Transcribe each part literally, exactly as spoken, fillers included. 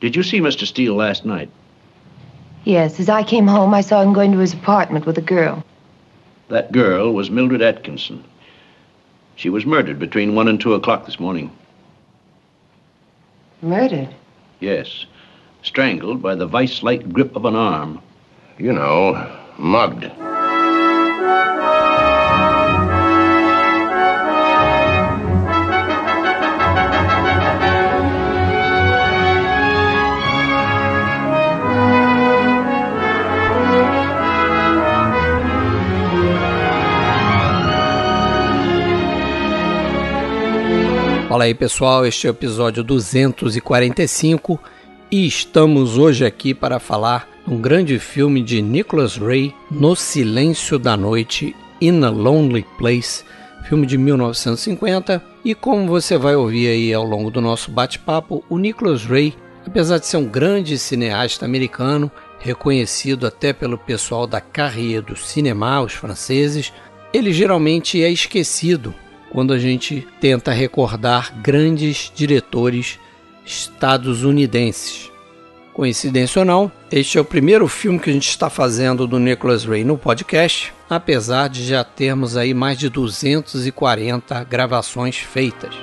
Did you see Mister Steele last night? Yes, as I came home, I saw him going to his apartment with a girl. That girl was Mildred Atkinson. She was murdered between one and two o'clock this morning. Murdered? Yes. Strangled by the vice-like grip of an arm. You know, mugged. Fala aí pessoal, este é o episódio duzentos e quarenta e cinco e estamos hoje aqui para falar de um grande filme de Nicholas Ray, No Silêncio da Noite, In a Lonely Place, filme de mil novecentos e cinquenta, e como você vai ouvir aí ao longo do nosso bate-papo, o Nicholas Ray, apesar de ser um grande cineasta americano, reconhecido até pelo pessoal da Carrière du Cinéma, os franceses, ele geralmente é esquecido quando a gente tenta recordar grandes diretores estadunidenses. Coincidência ou não, este é o primeiro filme que a gente está fazendo do Nicholas Ray no podcast, apesar de já termos aí mais de duzentas e quarenta gravações feitas.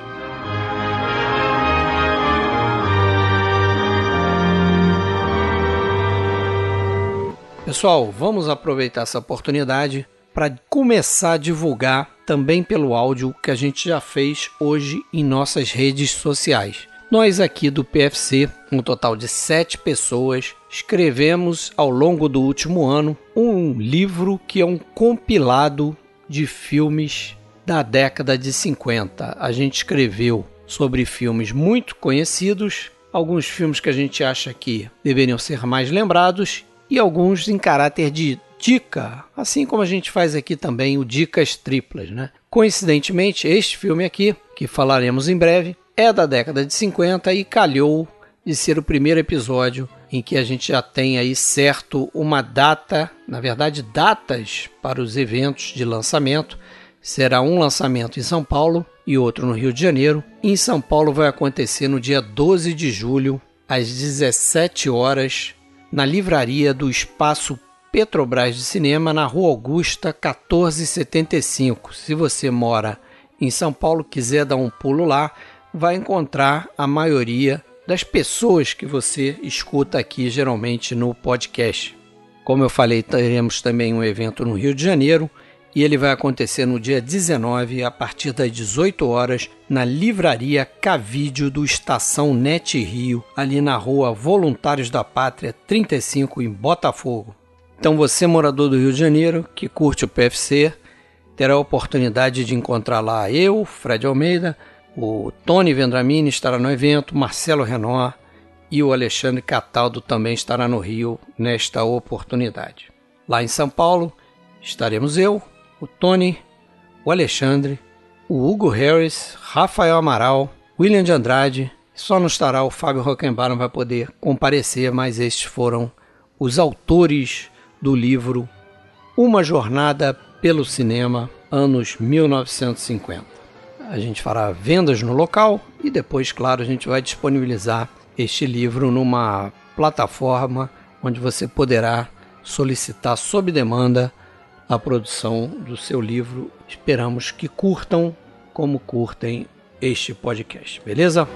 Pessoal, vamos aproveitar essa oportunidade para começar a divulgar também pelo áudio que a gente já fez hoje em nossas redes sociais. Nós aqui do P F C, um total de sete pessoas, escrevemos ao longo do último ano um livro que é um compilado de filmes da década de cinquenta. A gente escreveu sobre filmes muito conhecidos, alguns filmes que a gente acha que deveriam ser mais lembrados e alguns em caráter de dica, assim como a gente faz aqui também o Dicas Triplas, né? Coincidentemente, este filme aqui, que falaremos em breve, é da década de cinquenta e calhou de ser o primeiro episódio em que a gente já tem aí certo uma data, na verdade datas para os eventos de lançamento. Será um lançamento em São Paulo e outro no Rio de Janeiro. Em São Paulo vai acontecer no dia doze de julho, às dezessete horas, na livraria do Espaço Petrobras de Cinema, na Rua Augusta, quatorze setenta e cinco. Se você mora em São Paulo, quiser dar um pulo lá, vai encontrar a maioria das pessoas que você escuta aqui, geralmente no podcast. Como eu falei, teremos também um evento no Rio de Janeiro, e ele vai acontecer no dia dezenove, a partir das dezoito horas, na Livraria Cavídeo do Estação Net Rio, ali na Rua Voluntários da Pátria, trinta e cinco, em Botafogo. Então você, morador do Rio de Janeiro, que curte o P F C, terá a oportunidade de encontrar lá eu, Fred Almeida, o Tony Vendramini estará no evento, Marcelo Renor e o Alexandre Cataldo também estará no Rio nesta oportunidade. Lá em São Paulo estaremos eu, o Tony, o Alexandre, o Hugo Harris, Rafael Amaral, William de Andrade. Só não estará o Fábio Rockenbach, não vai poder comparecer, mas estes foram os autores do livro Uma Jornada pelo Cinema, anos mil novecentos e cinquenta. A gente fará vendas no local e depois, claro, a gente vai disponibilizar este livro numa plataforma onde você poderá solicitar sob demanda a produção do seu livro. Esperamos que curtam como curtem este podcast, beleza?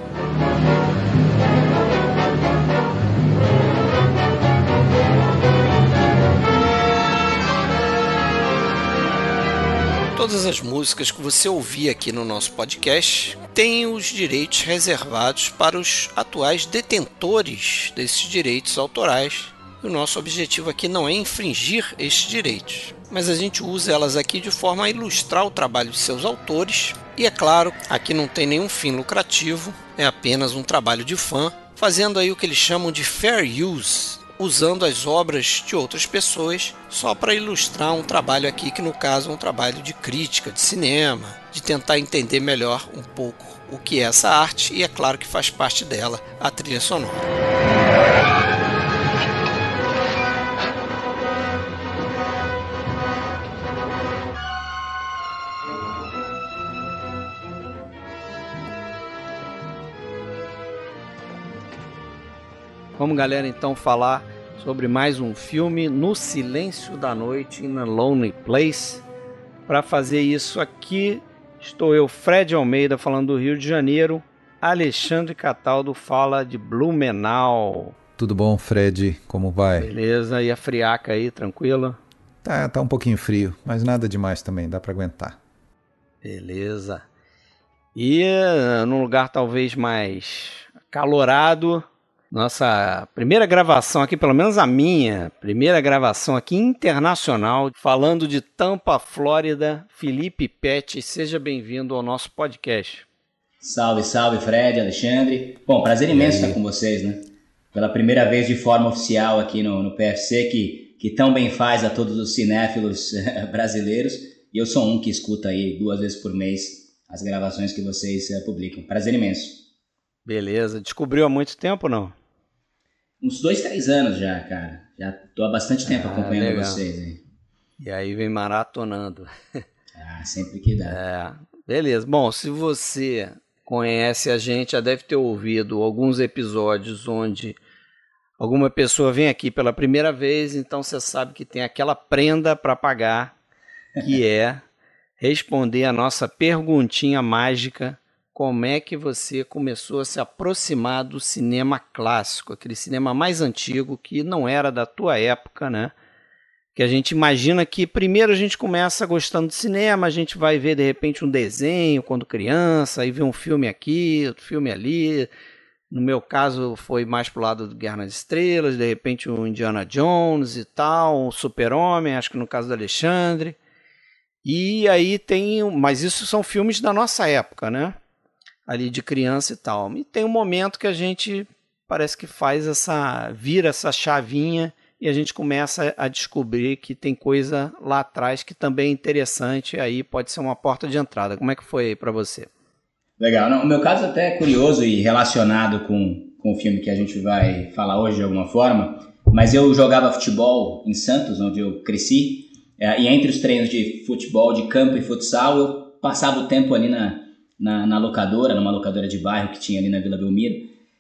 Todas as músicas que você ouvir aqui no nosso podcast têm os direitos reservados para os atuais detentores desses direitos autorais. O nosso objetivo aqui não é infringir estes direitos, mas a gente usa elas aqui de forma a ilustrar o trabalho de seus autores. E é claro, aqui não tem nenhum fim lucrativo, é apenas um trabalho de fã, fazendo aí o que eles chamam de fair use, usando as obras de outras pessoas só para ilustrar um trabalho aqui, que no caso é um trabalho de crítica de cinema, de tentar entender melhor um pouco o que é essa arte, e é claro que faz parte dela a trilha sonora. Vamos, galera, então falar sobre mais um filme, No Silêncio da Noite, in a Lonely Place. Para fazer isso aqui, estou eu, Fred Almeida, falando do Rio de Janeiro. Alexandre Cataldo fala de Blumenau. Tudo bom, Fred? Como vai? Beleza, e a friaca aí, tranquila? Tá, tá um pouquinho frio, mas nada demais também, dá para aguentar. Beleza. E num lugar talvez mais acalorado, nossa primeira gravação aqui, pelo menos a minha, primeira gravação aqui internacional, falando de Tampa, Flórida, Felipe Pet, seja bem-vindo ao nosso podcast. Salve, salve, Fred, Alexandre. Bom, prazer imenso estar com vocês, né? Pela primeira vez de forma oficial aqui no, no P F C, que, que tão bem faz a todos os cinéfilos brasileiros. E eu sou um que escuta aí duas vezes por mês as gravações que vocês uh, publicam. Prazer imenso. Beleza. Descobriu há muito tempo ou não? Uns dois, três anos já, cara. Já tô há bastante tempo ah, acompanhando legal. vocês aí. E aí vem maratonando. Ah, sempre que dá. É, beleza. Bom, se você conhece a gente, já deve ter ouvido alguns episódios onde alguma pessoa vem aqui pela primeira vez, então você sabe que tem aquela prenda para pagar, que é responder a nossa perguntinha mágica: como é que você começou a se aproximar do cinema clássico, aquele cinema mais antigo que não era da tua época, né? Que a gente imagina que primeiro a gente começa gostando de cinema, a gente vai ver de repente um desenho quando criança, aí vê um filme aqui, outro filme ali. No meu caso foi mais pro lado do Guerra nas Estrelas, de repente o Indiana Jones e tal, o Super-Homem, acho que no caso do Alexandre. E aí tem, mas isso são filmes da nossa época, né? Ali de criança e tal. E tem um momento que a gente parece que faz essa, vira essa chavinha e a gente começa a descobrir que tem coisa lá atrás que também é interessante, aí pode ser uma porta de entrada. Como é que foi aí para você? Legal. Não, o meu caso até é curioso e relacionado com, com o filme que a gente vai falar hoje de alguma forma, mas eu jogava futebol em Santos, onde eu cresci, é, e entre os treinos de futebol de campo e futsal, eu passava o tempo ali na, na, na locadora, numa locadora de bairro que tinha ali na Vila Belmiro,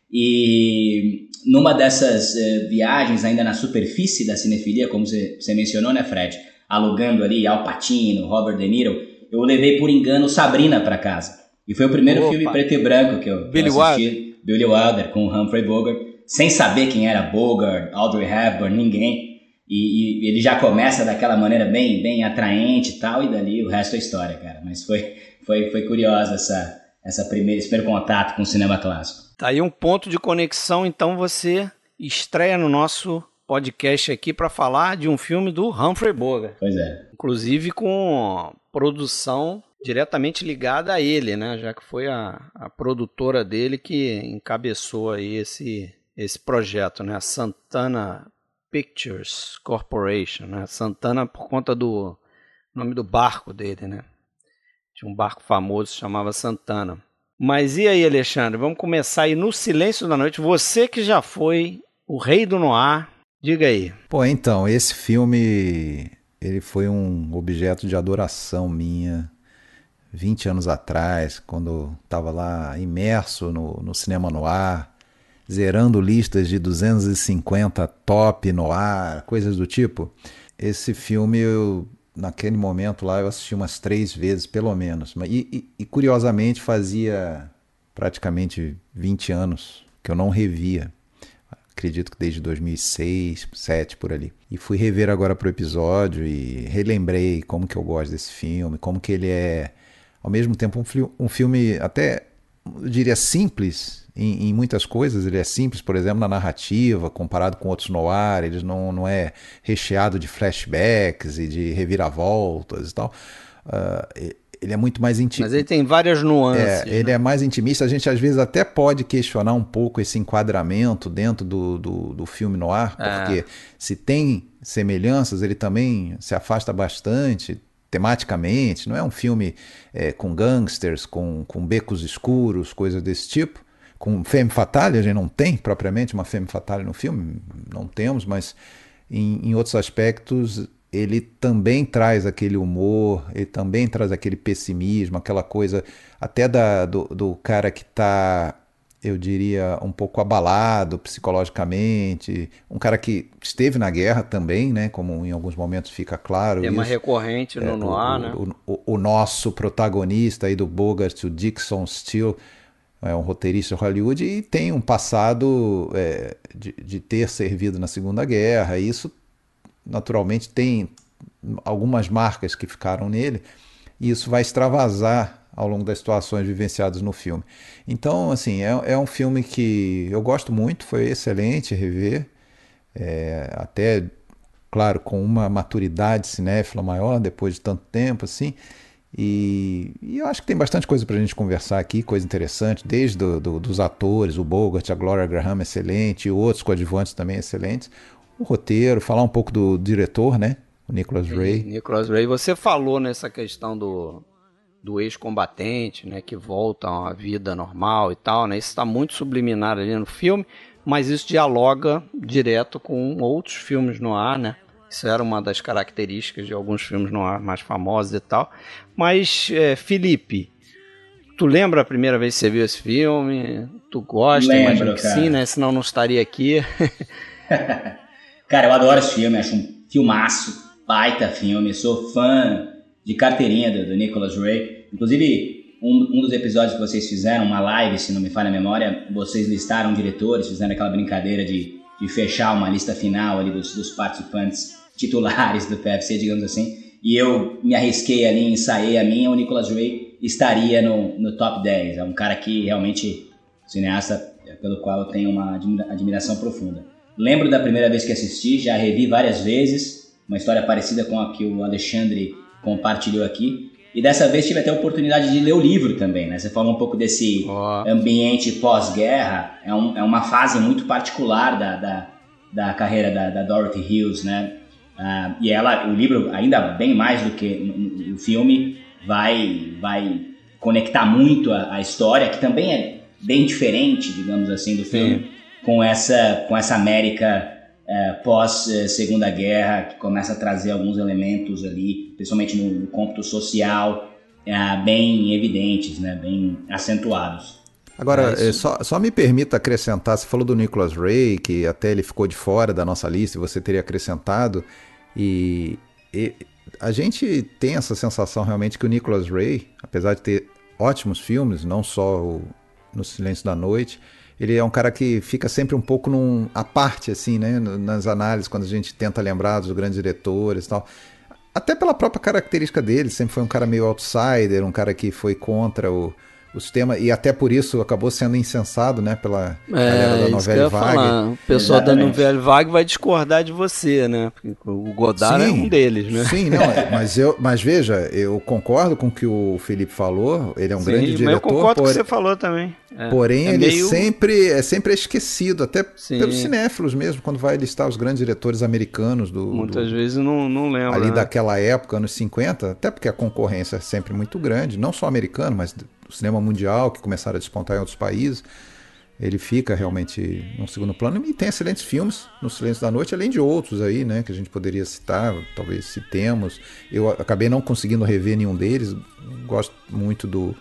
e numa dessas uh, viagens ainda na superfície da cinefilia, como você, você mencionou, né, Fred, alugando ali Al Pacino, Robert De Niro, eu levei por engano Sabrina para casa. E foi o primeiro Opa. filme preto e branco que eu, Billy eu assisti. Wilder. Billy Wilder, com Humphrey Bogart, sem saber quem era Bogart, Audrey Hepburn, ninguém. E, e ele já começa daquela maneira bem, bem atraente e tal, e dali o resto é história, cara. Mas foi, foi, foi curiosa essa, essa primeira, esse primeiro contato com o cinema clássico. Tá aí um ponto de conexão, então você estreia no nosso podcast aqui para falar de um filme do Humphrey Bogart. Pois é. Inclusive com produção diretamente ligada a ele, né? Já que foi a, a produtora dele que encabeçou aí esse, esse projeto, né? A Santana Pictures Corporation, né? Santana por conta do nome do barco dele, né? Tinha um barco famoso que se chamava Santana. Mas e aí, Alexandre? Vamos começar aí no Silêncio da Noite. Você que já foi o rei do noir, diga aí. Pô, então, esse filme, ele foi um objeto de adoração minha vinte anos atrás, quando estava lá imerso no, no cinema noir, zerando listas de duzentos e cinquenta top noir, coisas do tipo. Esse filme, eu, naquele momento lá, eu assisti umas três vezes, pelo menos. E, e, e curiosamente, fazia praticamente vinte anos que eu não revia. Acredito que desde dois mil e seis, dois mil e sete, por ali. E fui rever agora pro episódio e relembrei como que eu gosto desse filme, como que ele é, ao mesmo tempo, um, fi- um filme até, eu diria, simples em, em muitas coisas. Ele é simples, por exemplo, na narrativa, comparado com outros noir. Ele não, não é recheado de flashbacks e de reviravoltas e tal. Uh, ele é muito mais intimista. Mas ele tem várias nuances. É, ele né? é mais intimista. A gente às vezes até pode questionar um pouco esse enquadramento dentro do, do, do filme noir, porque É. se tem semelhanças, ele também se afasta bastante tematicamente. Não é um filme é, com gangsters, com, com becos escuros, coisas desse tipo. Com femme fatale, a gente não tem propriamente uma femme fatale no filme, não temos, mas em, em outros aspectos ele também traz aquele humor, ele também traz aquele pessimismo, aquela coisa até da, do, do cara que está eu diria, um pouco abalado psicologicamente, um cara que esteve na guerra também, né, como em alguns momentos fica claro. Tema isso. recorrente no é, noir, o, né? O, o, o nosso protagonista aí do Bogart, o Dixon Steele, é um roteirista de Hollywood e tem um passado é, de, de ter servido na Segunda Guerra, e isso naturalmente tem algumas marcas que ficaram nele, e isso vai extravasar ao longo das situações vivenciadas no filme. Então, assim, é, é um filme que eu gosto muito, foi excelente rever, é, até, claro, com uma maturidade cinéfila maior, depois de tanto tempo, assim, e, e eu acho que tem bastante coisa pra gente conversar aqui, coisa interessante, desde do, do, dos atores, o Bogart, a Gloria Graham, excelente, e outros coadjuvantes também excelentes, o roteiro, falar um pouco do diretor, né, o Nicholas Ray. Nicholas Ray, você falou nessa questão do do ex-combatente, né, que volta a uma vida normal e tal, né, isso está muito subliminar ali no filme, mas isso dialoga direto com outros filmes no ar, né, isso era uma das características de alguns filmes no ar mais famosos e tal, mas, é, Felipe, tu lembra a primeira vez que você viu esse filme? Tu gosta? Lembro, imagino que cara. sim, né, senão não estaria aqui. Cara, eu adoro esse filme, acho um filmaço, baita filme, sou fã de carteirinha do, do Nicholas Ray. Inclusive, um, um dos episódios que vocês fizeram, uma live, se não me falha a memória, vocês listaram diretores, fizeram aquela brincadeira de, de fechar uma lista final ali dos, dos participantes titulares do P F C, digamos assim, e eu me arrisquei ali, ensaiei a minha, o Nicholas Ray estaria no, no top dez. É um cara que realmente, cineasta pelo qual eu tenho uma admira- admiração profunda. Lembro da primeira vez que assisti, já revi várias vezes, uma história parecida com a que o Alexandre compartilhou aqui, e dessa vez tive até a oportunidade de ler o livro também, né? Você falou um pouco desse oh. ambiente pós-guerra, é, um, é uma fase muito particular da, da, da carreira da, da Dorothy Hughes, né? Uh, e ela, o livro, ainda bem mais do que o filme, vai, vai conectar muito a, a história, que também é bem diferente, digamos assim, do filme, Sim. com essa, com essa América É, pós-Segunda Guerra, que começa a trazer alguns elementos ali, principalmente no, no cômputo social, é, bem evidentes, né, bem acentuados. Agora, é, só, só me permita acrescentar, você falou do Nicholas Ray, que até ele ficou de fora da nossa lista e você teria acrescentado, e, e a gente tem essa sensação realmente que o Nicholas Ray, apesar de ter ótimos filmes, não só o No Silêncio da Noite, ele é um cara que fica sempre um pouco num, à parte, assim, né, nas análises, quando a gente tenta lembrar dos grandes diretores e tal. Até pela própria característica dele, sempre foi um cara meio outsider, um cara que foi contra o, o sistema, e até por isso acabou sendo incensado, né, pela é, galera da Nouvelle Vague. O pessoal Exatamente. da Nouvelle Vague vai discordar de você, né, porque o Godard sim, é um deles, né. Sim, não, mas, eu, mas veja, eu concordo com o que o Felipe falou, ele é um sim, grande diretor. Mas eu concordo com o por... que você falou também. É, Porém, é ele meio... sempre, é sempre esquecido, até Sim. pelos cinéfilos mesmo, quando vai listar os grandes diretores americanos do... Muitas do, vezes não, não lembro. Ali né? daquela época, anos cinquenta, até porque a concorrência é sempre muito grande, não só americano, mas do cinema mundial, que começaram a despontar em outros países. Ele fica realmente num segundo plano e tem excelentes filmes no Silêncio da Noite, além de outros aí, né, que a gente poderia citar, talvez citemos. Eu acabei não conseguindo rever nenhum deles, gosto muito do...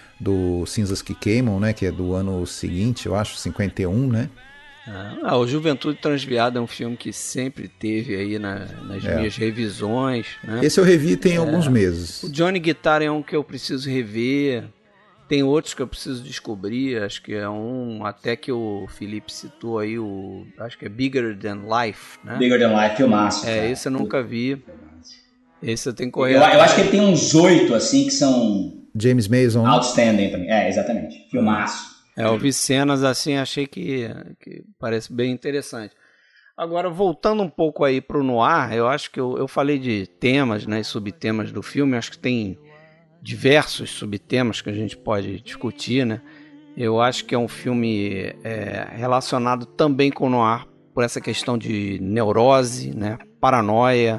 do Cinzas que Queimam, né, que é do ano seguinte, eu acho, cinquenta e um, né? Ah, o Juventude Transviada é um filme que sempre teve aí na, nas é. minhas revisões, né? Esse eu revi tem é. alguns meses. O Johnny Guitar é um que eu preciso rever, tem outros que eu preciso descobrir, acho que é um até que o Felipe citou aí, o acho que é Bigger Than Life, né? Bigger Than Life, filmaço. É, cara. esse eu nunca vi. Esse eu tenho que correr. Eu, eu acho que ele tem uns oito, assim, que são... James Mason. Outstanding também. É, exatamente. Filmaço. É, eu vi cenas assim, achei que, que parece bem interessante. Agora, voltando um pouco aí pro noir, eu acho que eu, eu falei de temas, né, subtemas do filme, acho que tem diversos subtemas que a gente pode discutir, né? Eu acho que é um filme é, relacionado também com o noir por essa questão de neurose, né, paranoia.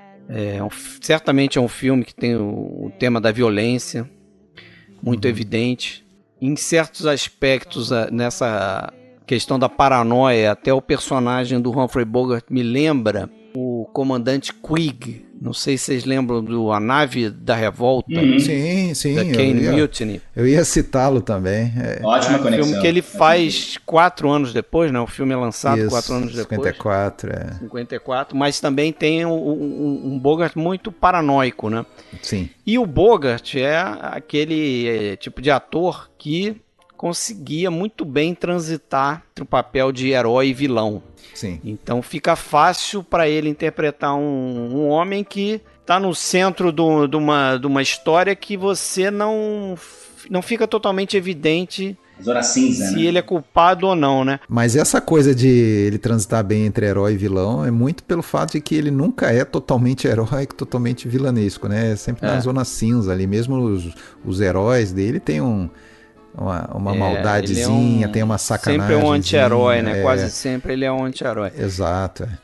É, um, certamente é um filme que tem o, o tema da violência muito uhum. evidente. Em certos aspectos, nessa questão da paranoia, até o personagem do Humphrey Bogart me lembra o comandante Quigg Não sei se vocês lembram do A Nave da Revolta. Uhum. Sim, sim. Da Kane eu ia, Mutiny. eu ia citá-lo também. É, Ótima É um conexão. filme que ele faz quatro anos depois, né? O filme é lançado isso, quatro anos depois. cinquenta e quatro, é. cinquenta e quatro, mas também tem um, um, um Bogart muito paranoico, né? Sim. E o Bogart é aquele é, tipo de ator que conseguia muito bem transitar entre o papel de herói e vilão. Sim. Então fica fácil para ele interpretar um, um homem que está no centro do, de, uma, de uma história que você não, não fica totalmente evidente Zona cinza, se né? ele é culpado ou não, né? Mas essa coisa de ele transitar bem entre herói e vilão é muito pelo fato de que ele nunca é totalmente heróico, totalmente vilanesco, né? É sempre É. na zona cinza ali. Mesmo os, os heróis dele tem um, uma, uma É, maldadezinha, ele é um- tem uma sacanagem. Sempre é um anti-herói, né? É, Quase sempre ele é um anti-herói. Exato. é.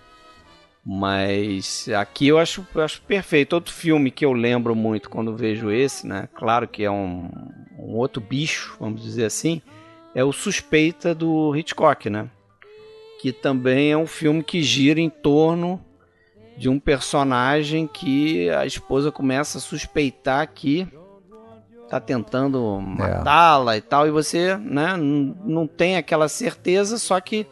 Mas aqui eu acho, eu acho perfeito. Outro filme que eu lembro muito quando vejo esse, né? Claro que é um, um outro bicho, vamos dizer assim, é o Suspeita do Hitchcock, né? Que também é um filme que gira em torno de um personagem que a esposa começa a suspeitar que tá tentando matá-la e tal, e você, né, n- não tem aquela certeza, só que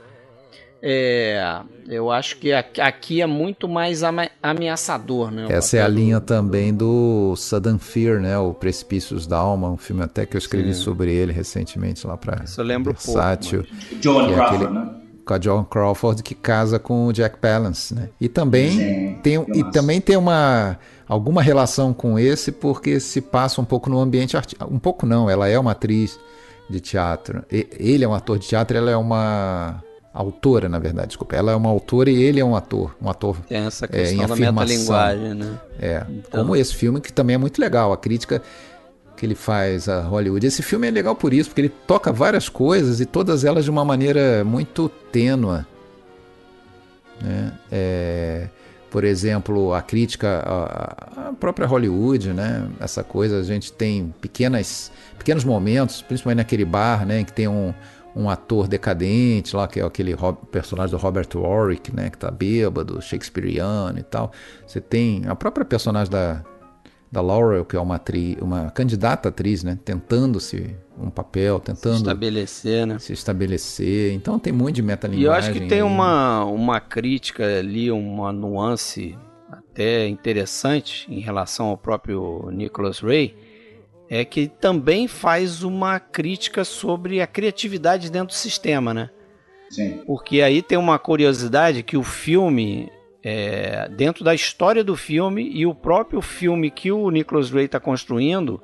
é, eu acho que aqui- aqui é muito mais ama- ameaçador, né? o Essa é a papel do- linha também do Sudden Fear, né? O Precipícios da Alma, um filme até que eu escrevi Sim. sobre ele recentemente lá para Isso eu lembro pouco, Versátil. Joan que é Crawford, aquele- né? Com a Joan Crawford, que casa com o Jack Palance, né? E também Sim, tem, e filmaço. também tem uma, alguma relação com esse, porque se passa um pouco no ambiente artístico. Um pouco não, ela é uma atriz de teatro. E- ele é um ator de teatro, ela é uma autora, na verdade, desculpa. Ela é uma autora e ele é um ator. Um ator Tem essa é, questão em da afirmação. metalinguagem, né? É, Então- como esse filme, que também é muito legal. A crítica que ele faz a Hollywood. Esse filme é legal por isso, porque ele toca várias coisas e todas elas de uma maneira muito tênua. Né? É, por exemplo, a crítica à, à própria Hollywood, né? Essa coisa, a gente tem pequenas, pequenos momentos, principalmente naquele bar, né? Que tem um, um ator decadente lá, que é aquele Rob, personagem do Robert Warwick, né? Que tá bêbado, shakespeariano e tal. Você tem a própria personagem da, da Laurel, que é uma, atriz, uma candidata atriz, né? Tentando-se um papel, tentando Estabelecer, né? se estabelecer. Então tem muito de E metalinguagem. eu acho que tem aí. uma, uma crítica ali, uma nuance até interessante em relação ao próprio Nicholas Ray, é que também faz uma crítica sobre a criatividade dentro do sistema, né? Sim. Porque aí tem uma curiosidade que o filme, é, dentro da história do filme e o próprio filme que o Nicholas Ray está construindo,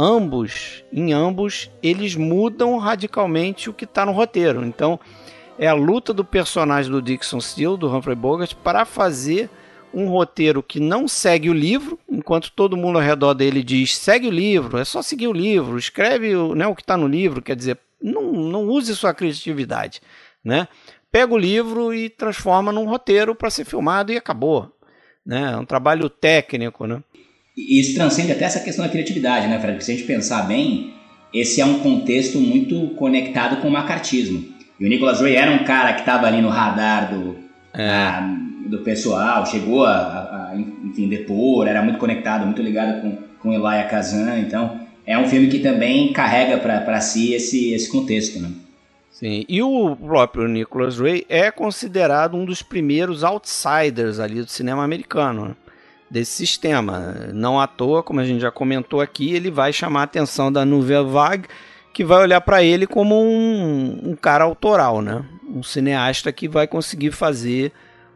ambos, em ambos, eles mudam radicalmente o que está no roteiro. Então, é a luta do personagem do Dixon Steele, do Humphrey Bogart, para fazer um roteiro que não segue o livro, enquanto todo mundo ao redor dele diz, segue o livro, é só seguir o livro, escreve o, né, o que está no livro, quer dizer, não, não use sua criatividade, né? Pega o livro e transforma num roteiro para ser filmado e acabou. Né? É um trabalho técnico, né? E isso transcende até essa questão da criatividade, né, Fred? Porque se a gente pensar bem, esse é um contexto muito conectado com o macartismo. E o Nicholas Ray era um cara que estava ali no radar do, É. a, do pessoal, chegou a, a, a enfim, depor, era muito conectado, muito ligado com, com Elia Kazan. Então, é um filme que também carrega para si esse, esse contexto, né? Sim, e o próprio Nicholas Ray é considerado um dos primeiros outsiders ali do cinema americano, né? Desse sistema. Não à toa, como a gente já comentou aqui, ele vai chamar a atenção da Nouvelle Vague, que vai olhar para ele como um, um cara autoral, né? Um cineasta que vai conseguir fazer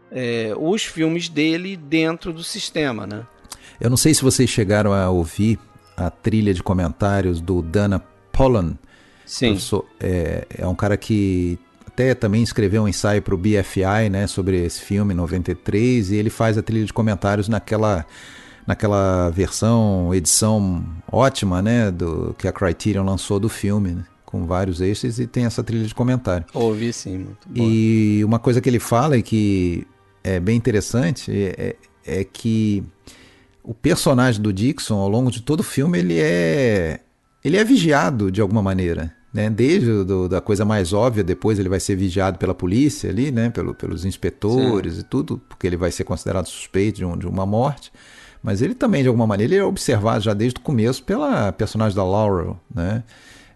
é, os filmes dele dentro do sistema, né? Eu não sei se vocês chegaram a ouvir a trilha de comentários do Dana Pollan. Sim. Professor, é, é um cara que até também escreveu um ensaio para o B F I, né, sobre esse filme em noventa e três, e ele faz a trilha de comentários naquela, naquela versão, edição ótima, né, do, que a Criterion lançou do filme, né, com vários extras, e tem essa trilha de comentário. Ouvi sim, muito bom. E uma coisa que ele fala e que é bem interessante é, é que o personagem do Dixon, ao longo de todo o filme, ele é, ele é vigiado de alguma maneira. né? Desde do, da coisa mais óbvia, depois ele vai ser vigiado pela polícia ali, né? Pelo, pelos inspetores. Sim. E tudo, porque ele vai ser considerado suspeito de, um, de uma morte. Mas ele também, de alguma maneira, ele é observado já desde o começo pela personagem da Laurel, né?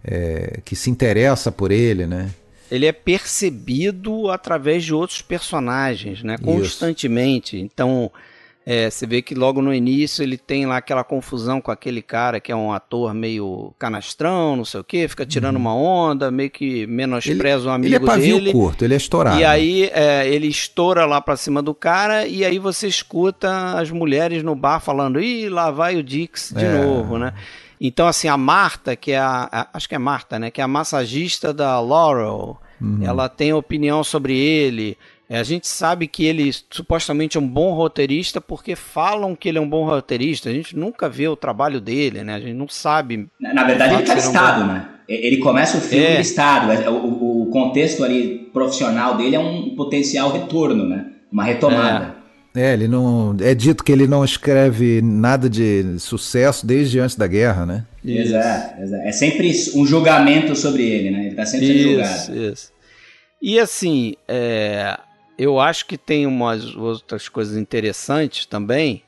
É, que se interessa por ele, né? Ele é percebido através de outros personagens, né? Constantemente. Isso. Então, é, você vê que logo no início ele tem lá aquela confusão com aquele cara que é um ator meio canastrão, não sei o quê, fica tirando uhum. uma onda, meio que menospreza ele, o amigo dele. Ele é pavio dele. curto, ele é estourado. E aí é, ele estoura lá pra cima do cara e aí você escuta as mulheres no bar falando, ih, lá vai o Dix de é. novo, né? Então, assim, a Marta, que é a, a... Acho que é Marta, né? Que é a massagista da Laurel. Uhum. Ela tem opinião sobre ele. É, a gente sabe que ele supostamente é um bom roteirista porque falam que ele é um bom roteirista. A gente nunca vê o trabalho dele, né? A gente não sabe... Na, na verdade, ele tá listado, um... né? Ele começa o filme é. listado. O, o contexto ali profissional dele é um potencial retorno, né? Uma retomada. É. É, ele não, é dito que ele não escreve nada de sucesso desde antes da guerra, né? Exato, exato. É sempre um julgamento sobre ele, né? Ele está sempre sendo julgado. Isso, isso. E assim, é, eu acho que tem umas outras coisas interessantes também,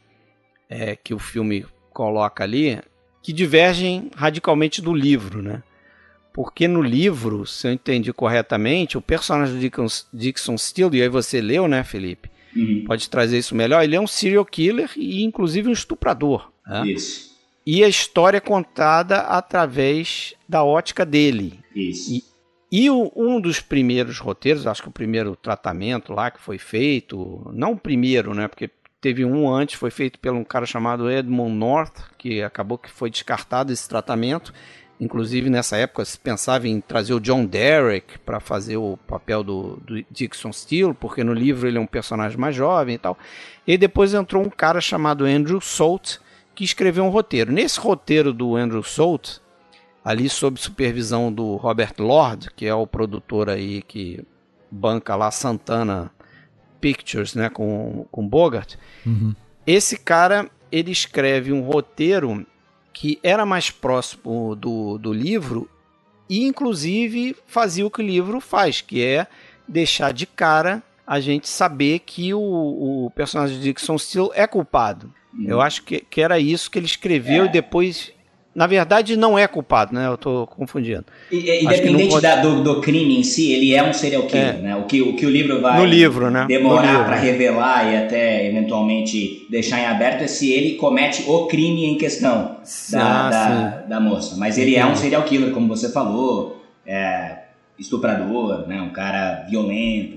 é, que o filme coloca ali, que divergem radicalmente do livro, né? Porque no livro, se eu entendi corretamente, o personagem do Dixon, Dixon Steele, e aí você leu, né, Felipe? Uhum. Pode trazer isso melhor. Ele é um serial killer e inclusive um estuprador, né? Isso. E a história é contada através da ótica dele. Isso. E, e o, um dos primeiros roteiros, acho que o primeiro tratamento lá que foi feito, não o primeiro, né? Porque teve um antes, foi feito por um cara chamado Edmund North, que acabou que foi descartado esse tratamento. Inclusive, nessa época, se pensava em trazer o John Derek para fazer o papel do, do Dixon Steele, porque no livro ele é um personagem mais jovem e tal. E depois entrou um cara chamado Andrew Salt, que escreveu um roteiro. Nesse roteiro do Andrew Salt, ali sob supervisão do Robert Lord, que é o produtor aí que banca lá Santana Pictures, né, com, com Bogart, uhum. Esse cara, ele escreve um roteiro que era mais próximo do, do livro e, inclusive, fazia o que o livro faz, que é deixar de cara a gente saber que o, o personagem de Dixon Steele é culpado. Hum. Eu acho que, que era isso que ele escreveu é. E depois... Na verdade, não é culpado, né? Eu tô confundindo. E, independente pode... da, do, do crime em si, ele é um serial killer, é. né? O que, o que o livro vai no livro, né? demorar para revelar e até eventualmente deixar em aberto é se ele comete o crime em questão da, ah, da, da moça. Mas ele Entendi. é um serial killer, como você falou, é, estuprador, né? Um cara violento.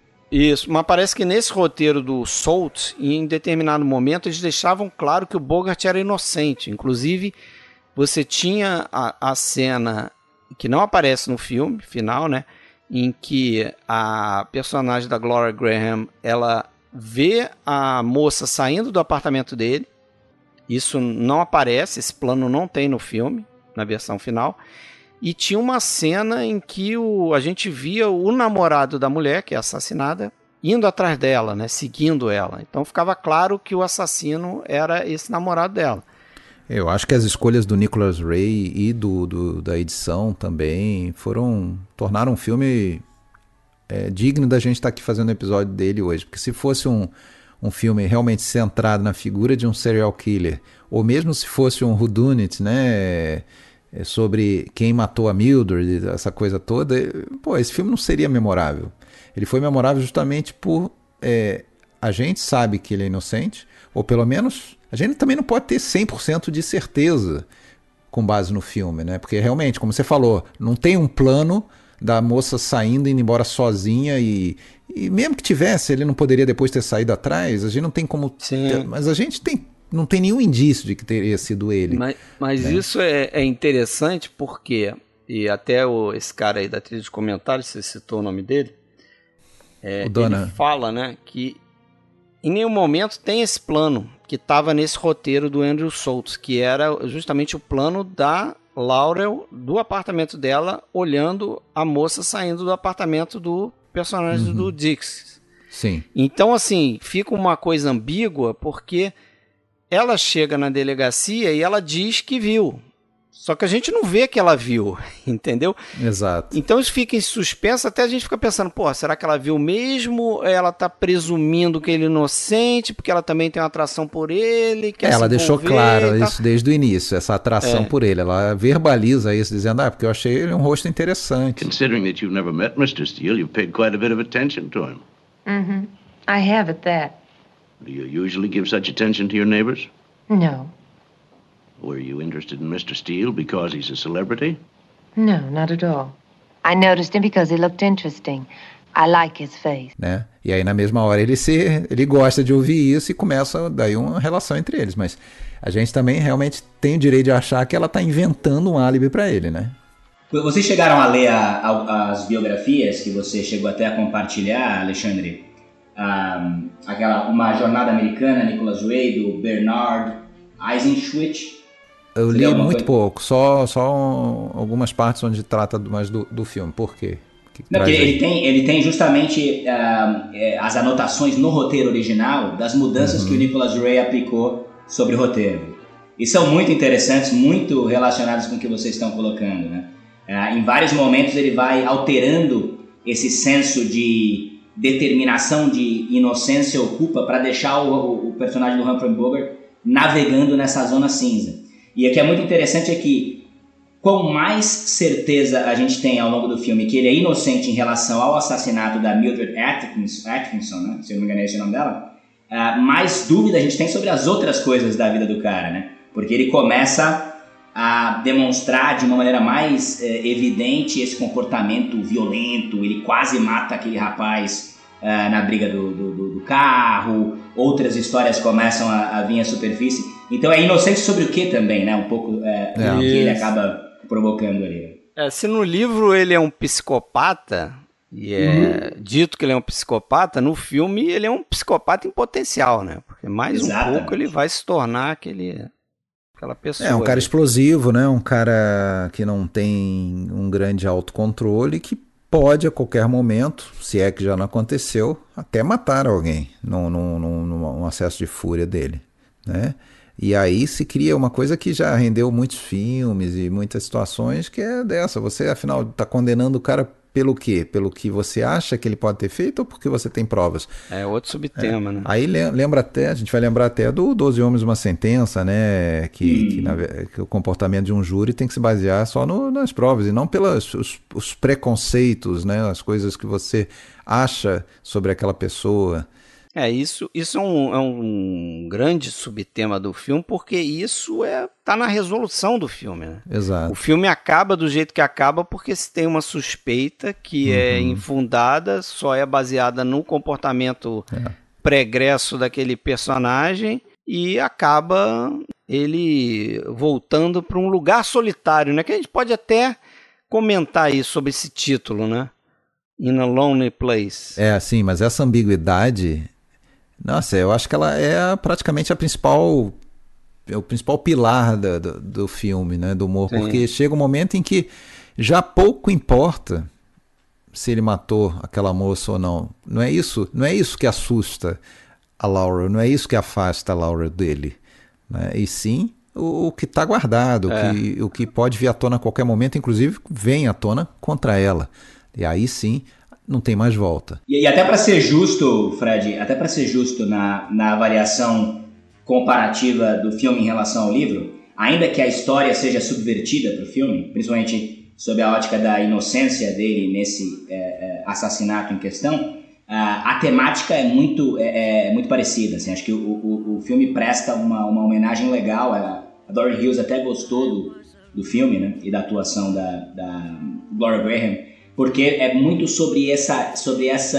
Isso, mas parece que nesse roteiro do Salt, em determinado momento, eles deixavam claro que o Bogart era inocente. Inclusive... Você tinha a, a cena que não aparece no filme final, né? Em que a personagem da Gloria Graham, ela vê a moça saindo do apartamento dele. Isso não aparece, esse plano não tem no filme, na versão final. E tinha uma cena em que o, a gente via o namorado da mulher, que é assassinada, indo atrás dela, né? Seguindo ela. Então ficava claro que o assassino era esse namorado dela. Eu acho que as escolhas do Nicholas Ray e do, do, da edição também foram tornaram um filme é, digno da gente estar aqui fazendo o episódio dele hoje. Porque se fosse um, um filme realmente centrado na figura de um serial killer, ou mesmo se fosse um whodunit, né, é, sobre quem matou a Mildred, essa coisa toda, pô, esse filme não seria memorável. Ele foi memorável justamente por é, a gente sabe que ele é inocente, ou pelo menos... A gente também não pode ter cem por cento de certeza com base no filme, né? Porque realmente, como você falou, não tem um plano da moça saindo e indo embora sozinha e, e mesmo que tivesse, ele não poderia depois ter saído atrás. A gente não tem como... Ter, mas a gente tem, não tem nenhum indício de que teria sido ele. Mas, mas né? Isso é, é interessante porque, e até o, esse cara aí da trilha de comentários, você citou o nome dele, é, ele fala, né, que em nenhum momento tem esse plano que estava nesse roteiro do Andrew Salt, que era justamente o plano da Laurel, do apartamento dela, olhando a moça saindo do apartamento do personagem uhum. do Dix. Sim. Então, assim, fica uma coisa ambígua, porque ela chega na delegacia e ela diz que viu. Só que a gente não vê que ela viu, entendeu? Exato. Então isso fica em suspenso, até a gente fica pensando, pô, será que ela viu mesmo? Ela tá presumindo que ele é inocente, porque ela também tem uma atração por ele, quer Ela se deixou envolver claro e tal. isso desde o início, essa atração É. por ele. Ela verbaliza isso, dizendo, ah, porque eu achei ele um rosto interessante. Considering that you've never met Mister Steele, you've paid quite a bit of attention to him. Mm-hmm. I have at that. Do you usually give such attention to your neighbors? No. Were you interested in Mister Steele because he's a celebrity? No, not at all. I noticed him because he looked interesting. I like his face. Né? E aí na mesma hora ele se ele gosta de ouvir isso e começa daí uma relação entre eles, mas a gente também realmente tem o direito de achar que ela está inventando um álibi para ele, né? Vocês chegaram a ler a, a, as biografias que você chegou até a compartilhar, Alexandre? Ah, aquela Uma Jornada Americana, Nicholas Ray, do Bernard Eisenschmidt. Eu Você li leu alguma muito coisa? pouco, só, só algumas partes onde trata do- mais do, do filme. Por quê? O que que Não, traz porque aí? ele tem, ele tem justamente ah, é, as anotações no roteiro original das mudanças que o Nicholas Ray aplicou sobre o roteiro. E são muito interessantes, muito relacionadas com o que vocês estão colocando, né? Ah, em vários momentos ele vai alterando esse senso de determinação, de inocência oculpa para deixar o, o, o personagem do Humphrey Bogart navegando nessa zona cinza. E o que é muito interessante é que quanto mais certeza a gente tem ao longo do filme que ele é inocente em relação ao assassinato da Mildred Atkinson, Atkinson, né? Se eu não me engano é esse o nome dela, uh, mais dúvida a gente tem sobre as outras coisas da vida do cara, né? Porque ele começa a demonstrar de uma maneira mais eh, evidente esse comportamento violento, ele quase mata aquele rapaz uh, na briga do, do, do, do carro, outras histórias começam a, a vir à superfície. Então é inocente sobre o que também, né? Um pouco é, É. o que ele Isso. acaba provocando ali. É, se no livro ele é um psicopata, e é dito que ele é um psicopata, no filme ele é um psicopata em potencial, né? Porque mais Exatamente. um pouco ele vai se tornar aquele, aquela pessoa. É um cara ali. explosivo, né? Um cara que não tem um grande autocontrole, que pode a qualquer momento, se é que já não aconteceu, até matar alguém num, num, num, num acesso de fúria dele, né? E aí se cria uma coisa que já rendeu muitos filmes e muitas situações, que é dessa. Você, afinal, está condenando o cara pelo quê? Pelo que você acha que ele pode ter feito ou porque você tem provas? É outro subtema, né? Aí le- lembra até, a gente vai lembrar até do doze Homens Uma Sentença, né? Que, que, na ve- que o comportamento de um júri tem que se basear só no- nas provas e não pelos os, os preconceitos, né? As coisas que você acha sobre aquela pessoa. É, isso, isso é, um, é um grande subtema do filme, porque isso é, tá na resolução do filme, né? O Exato. filme acaba do jeito que acaba porque se tem uma suspeita que é infundada, só é baseada no comportamento pregresso daquele personagem e acaba ele voltando para um lugar solitário, né? Que a gente pode até comentar aí sobre esse título, né? In a Lonely Place. É, sim, mas essa ambiguidade, nossa, eu acho que ela é praticamente a principal, é o principal pilar da- do, do filme, né, do humor, Sim. porque chega um momento em que já pouco importa se ele matou aquela moça ou não. Não é isso, não é isso que assusta a Laura, não é isso que afasta a Laura dele, né? E sim o, o que está guardado, o, É. que, o que pode vir à tona a qualquer momento, inclusive vem à tona contra ela. E aí sim, não tem mais volta. E, e até para ser justo, Fred, até para ser justo na, na avaliação comparativa do filme em relação ao livro, ainda que a história seja subvertida para o filme, principalmente sob a ótica da inocência dele nesse é, é, assassinato em questão, a, a temática é muito, é, é muito parecida. Assim, acho que o, o, o filme presta uma, uma homenagem legal. A, a Doreen Hughes até gostou do, do filme, né, e da atuação da, da Gloria Graham, porque é muito sobre essa, sobre essa,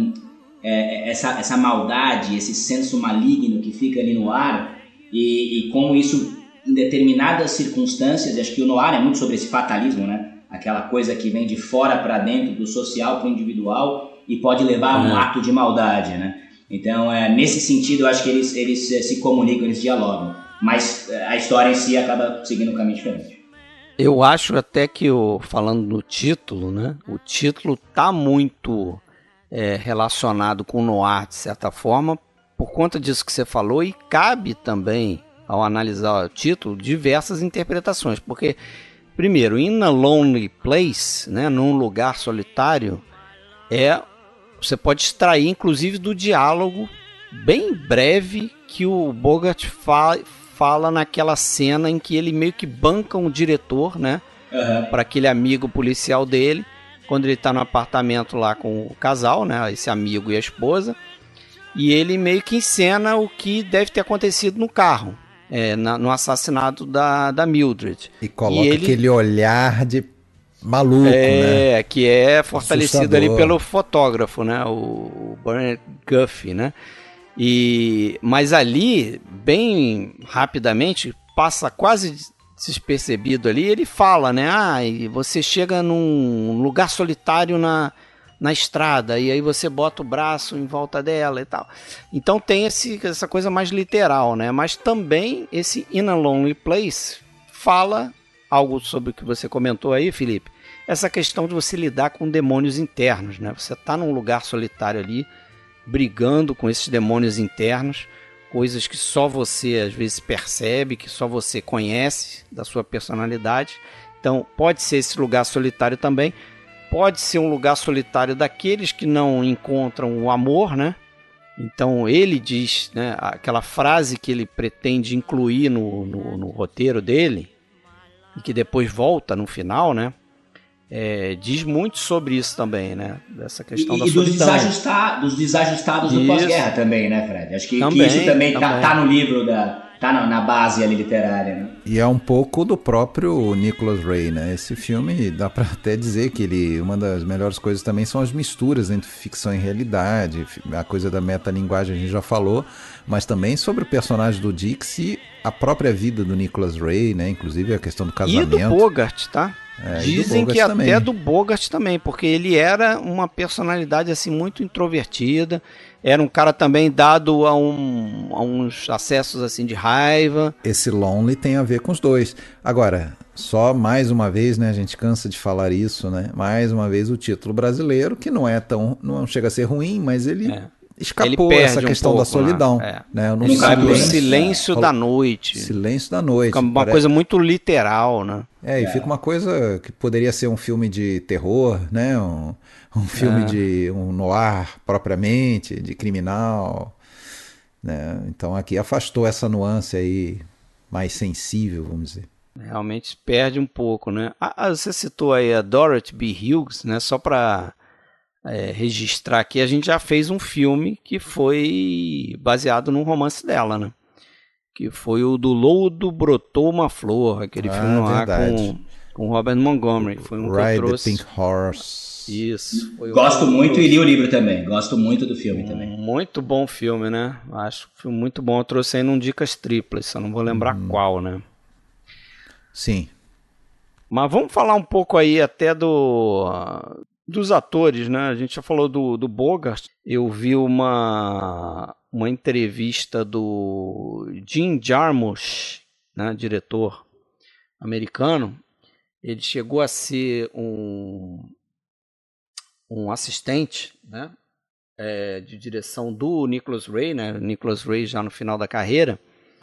é, essa, essa maldade, esse senso maligno que fica ali no ar e, e como isso, em determinadas circunstâncias, acho que o noir é muito sobre esse fatalismo, né? Aquela coisa que vem de fora para dentro, do social para o individual e pode levar a um É. ato de maldade, né? Então, é, nesse sentido, eu acho que eles, eles se se comunicam, eles dialogam, mas é, a história em si acaba seguindo um caminho diferente. Eu acho até que, o, falando no título, né? O título tá muito é, relacionado com o noir, de certa forma, por conta disso que você falou, e cabe também ao analisar o título, diversas interpretações, porque, primeiro, In a Lonely Place, né, num lugar solitário, é, você pode extrair, inclusive, do diálogo bem breve que o Bogart fa fala naquela cena em que ele meio que banca um diretor, né, uhum. para aquele amigo policial dele, quando ele está no apartamento lá com o casal, né, esse amigo e a esposa, e ele meio que encena o que deve ter acontecido no carro, é, na, no assassinato da, da Mildred. E coloca e ele, aquele olhar de maluco, é, né? Que é fortalecido Assustador. ali pelo fotógrafo, né, o, o Bernard Guffey, né? E, mas ali, bem rapidamente, passa quase despercebido ali, ele fala, né? Ah, e você chega num lugar solitário na, na estrada, e aí você bota o braço em volta dela e tal. Então tem esse, essa coisa mais literal, né? Mas também esse In a Lonely Place fala algo sobre o que você comentou aí, Felipe, essa questão de você lidar com demônios internos, né? Você tá num lugar solitário ali, brigando com esses demônios internos, coisas que só você às vezes percebe, que só você conhece da sua personalidade. Então pode ser esse lugar solitário também, pode ser um lugar solitário daqueles que não encontram o amor, né? Então ele diz, né, aquela frase que ele pretende incluir no, no, no roteiro dele, e que depois volta no final, né? É, diz muito sobre isso também, né? Dessa questão e, da e solidão. Dos, desajusta dos desajustados do pós-guerra também, né, Fred? Acho que, também, que isso também, também. Tá, tá no livro, da, tá na, na base ali literária, né? E é um pouco do próprio Nicholas Ray, né? Esse filme, dá pra até dizer que ele, uma das melhores coisas também são as misturas entre ficção e realidade, a coisa da metalinguagem a gente já falou, mas também sobre o personagem do Dix e a própria vida do Nicholas Ray, né? Inclusive a questão do casamento. E do Bogart, tá? É, Dizem que também. até do Bogart também, porque ele era uma personalidade assim muito introvertida, era um cara também dado a, um, a uns acessos assim de raiva. Esse Lonely tem a ver com os dois. Agora, só mais uma vez, né, a gente cansa de falar isso, né? Mais uma vez o título brasileiro, que não é tão, não chega a ser ruim, mas ele é. escapou ele essa questão um pouco, da solidão, né? É. né? Ele vai pro silêncio é. da noite. Silêncio da noite. Fica uma parece... coisa muito literal, né? É, e é. fica uma coisa que poderia ser um filme de terror, né? Um, um filme é. de um noir propriamente, de criminal, né? Então aqui afastou essa nuance aí mais sensível, vamos dizer. Realmente perde um pouco, né? Ah, você citou aí a Dorothy B. Hughes, né? Só para é, registrar aqui, a gente já fez um filme que foi baseado num romance dela, né? Que foi o Do Lodo Brotou Uma Flor, aquele ah, filme lá com, com Robert Montgomery. Foi um Ride que eu trouxe. the Pink Horse. Isso. Foi Gosto um muito e li o livro também. Gosto muito do filme também. Muito bom filme, né? Acho um filme muito bom. Eu trouxe aí num Dicas Triplas, só não vou lembrar hum. qual, né? Sim. Mas vamos falar um pouco aí até do... dos atores, né? A gente já falou do, do Bogart. Eu vi uma... uma entrevista do Jim Jarmusch, né, diretor americano. Ele chegou a ser um, um assistente, né, é, de direção do Nicholas Ray, né, Nicholas Ray já no final da carreira.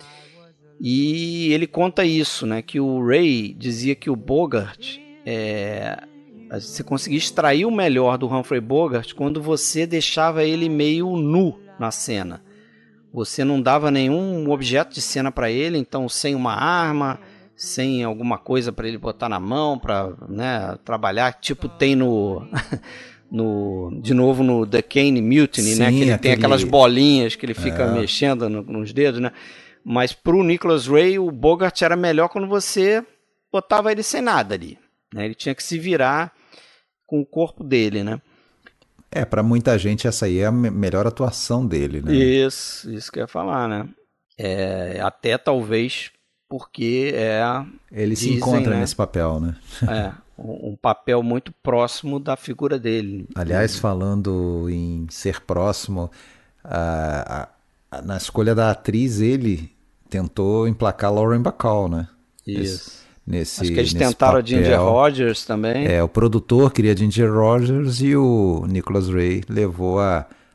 E ele conta isso, né, que o Ray dizia que o Bogart, é, você conseguia extrair o melhor do Humphrey Bogart quando você deixava ele meio nu na cena. Você não dava nenhum objeto de cena para ele, então sem uma arma, sem alguma coisa para ele botar na mão, para, né, trabalhar, tipo tem no, no de novo no The Kane Mutiny, Sim, né, que ele aquele... tem aquelas bolinhas que ele fica é. mexendo no, nos dedos, né? Mas pro Nicholas Ray, o Bogart era melhor quando você botava ele sem nada ali, né? Ele tinha que se virar com o corpo dele, né? É, pra muita gente essa aí é a melhor atuação dele, né? Isso, isso que eu ia falar, né? É, até talvez porque é... Ele dizem, se encontra né, nesse papel, né? É, um, um papel muito próximo da figura dele. Aliás, falando em ser próximo, a, a, a, na escolha da atriz, ele tentou emplacar Lauren Bacall, né? Isso. Nesse, Acho que eles nesse tentaram papel. a Ginger Rogers também. É, o produtor queria Ginger Rogers e o Nicholas Ray levou a,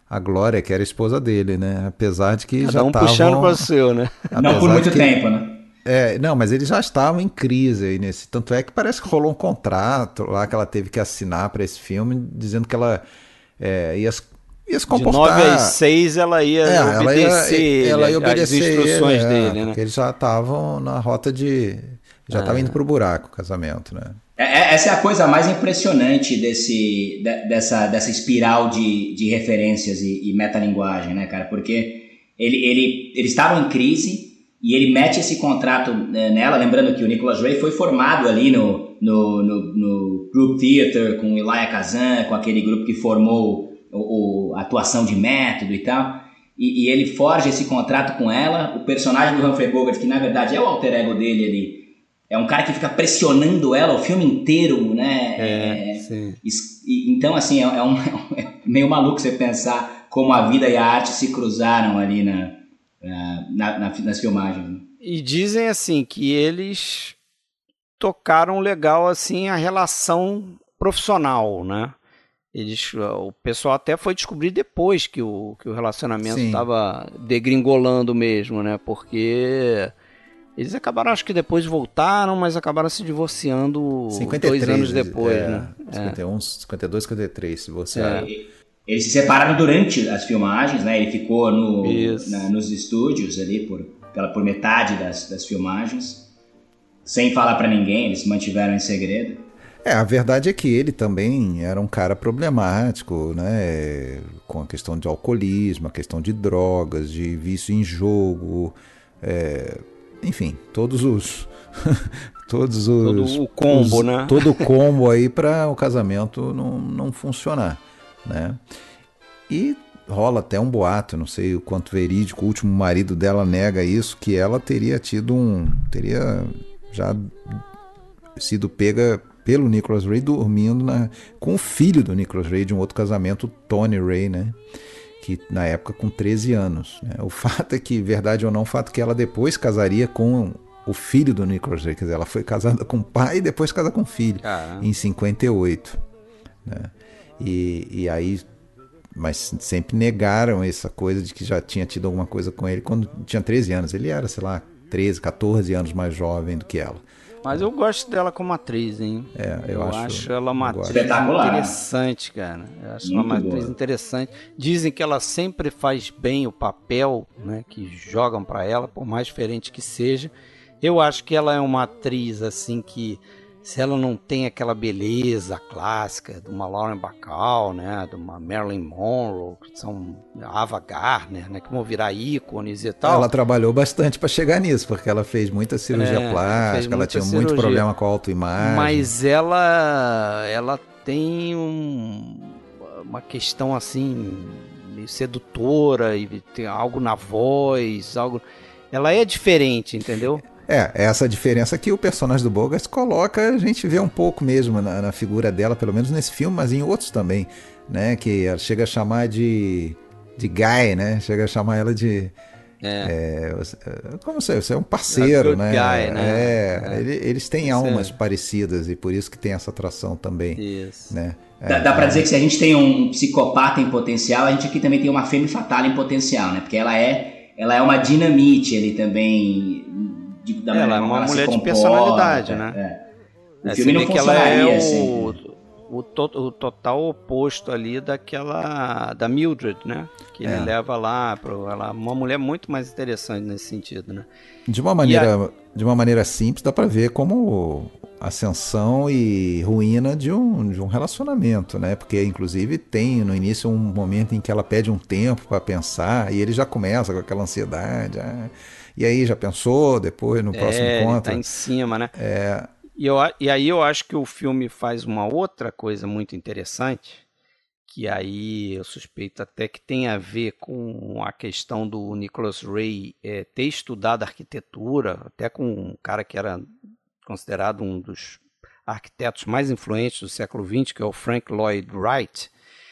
a Glória, que era a esposa dele, né? Apesar de que Cada já um estavam... puxando para o seu, né? Não por muito que... tempo, né? É, não, mas eles já estavam em crise aí nesse. Tanto é que parece que rolou um contrato lá que ela teve que assinar para esse filme, dizendo que ela é, ia, ia se comportar. De nove às seis ela ia é, obedecer ela ia, ela ia obedecer as instruções ele, dele, é, né? Porque eles já estavam na rota de. Já estavam é. indo pro buraco o casamento, né? É, essa é a coisa mais impressionante desse, de, dessa, dessa espiral de, de referências e, e metalinguagem, né, cara? Porque ele, ele, eles estavam em crise e ele mete esse contrato nela, lembrando que o Nicholas Ray foi formado ali no, no, no, no Group Theater com o Elia Kazan, com aquele grupo que formou o, o, a atuação de método e tal, e, e ele forja esse contrato com ela. O personagem do Humphrey Bogart, que na verdade é o alter ego dele ali, é um cara que fica pressionando ela o filme inteiro, né? É, é, sim. E, então, assim, é, é, um, é meio maluco você pensar como a vida e a arte se cruzaram ali na, na, na, nas filmagens. E dizem, assim, que eles tocaram legal, assim, a relação profissional, né? Eles, o pessoal até foi descobrir depois que o, que o relacionamento estava degringolando mesmo, né? Porque... eles acabaram, acho que depois voltaram, mas acabaram se divorciando cinquenta e três, dois anos depois, é, né? cinquenta e um, cinquenta e dois, cinquenta e três, se você... É. Eles se separaram durante as filmagens, né? Ele ficou no, na, nos estúdios ali por, pela, por metade das, das filmagens, sem falar pra ninguém, eles se mantiveram em segredo. É, a verdade é que ele também era um cara problemático, né? Com a questão de alcoolismo, a questão de drogas, de vício em jogo... É... enfim, todos os todos os todo o combo, os, né? Todo o combo aí para o casamento não, não funcionar, né? E rola até um boato, não sei o quanto verídico, o último marido dela nega isso, que ela teria tido um, teria já sido pega pelo Nicholas Ray dormindo na, com o filho do Nicholas Ray de um outro casamento, Tony Ray, né? Que na época com treze anos. Né? O fato é que, verdade ou não, o fato é que ela depois casaria com o filho do Nicholas Ray, quer dizer, ela foi casada com o pai e depois casada com o filho, Caramba. Em cinquenta e oito. Né? E, e aí, mas sempre negaram essa coisa de que já tinha tido alguma coisa com ele quando tinha treze anos. Ele era, sei lá, treze, catorze anos mais jovem do que ela. Mas eu gosto dela como atriz, hein? É, eu, eu acho, acho ela uma atriz espetacular, interessante, cara. Eu acho Muito uma boa. atriz interessante. Dizem que ela sempre faz bem o papel, né, que jogam pra ela, por mais diferente que seja. Eu acho que ela é uma atriz, assim, que se ela não tem aquela beleza clássica de uma Lauren Bacall, né, de uma Marilyn Monroe, que são Ava Gardner, né, que vão virar ícones e tal. Ela trabalhou bastante para chegar nisso, porque ela fez muita cirurgia é, plástica, ela tinha cirurgia, muito problema com a autoimagem. Mas ela, ela tem um, uma questão assim meio sedutora e tem algo na voz, algo. Ela é diferente, entendeu? É, essa diferença que o personagem do Bogart coloca, a gente vê um pouco mesmo na, na figura dela, pelo menos nesse filme, mas em outros também, né? Que ela chega a chamar de, de Guy, né? Chega a chamar ela de... É. É, como você, você é um parceiro, né? Guy, né? É, é. Eles, eles têm isso almas é. parecidas e por isso que tem essa atração também. Isso. Né? Dá, é, dá pra dizer que se a gente tem um psicopata em potencial, a gente aqui também tem uma femme fatale em potencial, né? Porque ela é, ela é uma dinamite ali também... De, da ela é uma ela mulher comporta, de personalidade, é, né? É. O é, filme não que ela é o, assim. o, to, o total oposto ali daquela da Mildred, né? Que ele é. leva lá para ela, uma mulher muito mais interessante nesse sentido, né? De uma maneira, a... de uma maneira simples, dá para ver como ascensão e ruína de um, de um relacionamento, né? Porque inclusive tem no início um momento em que ela pede um tempo para pensar e ele já começa com aquela ansiedade. Ah, e aí, já pensou? Depois, no próximo é, encontro? Ele tá em cima, né? É... E, eu, e aí eu acho que o filme faz uma outra coisa muito interessante, que aí eu suspeito até que tem a ver com a questão do Nicholas Ray é, ter estudado arquitetura, até com um cara que era considerado um dos arquitetos mais influentes do século vinte, que é o Frank Lloyd Wright,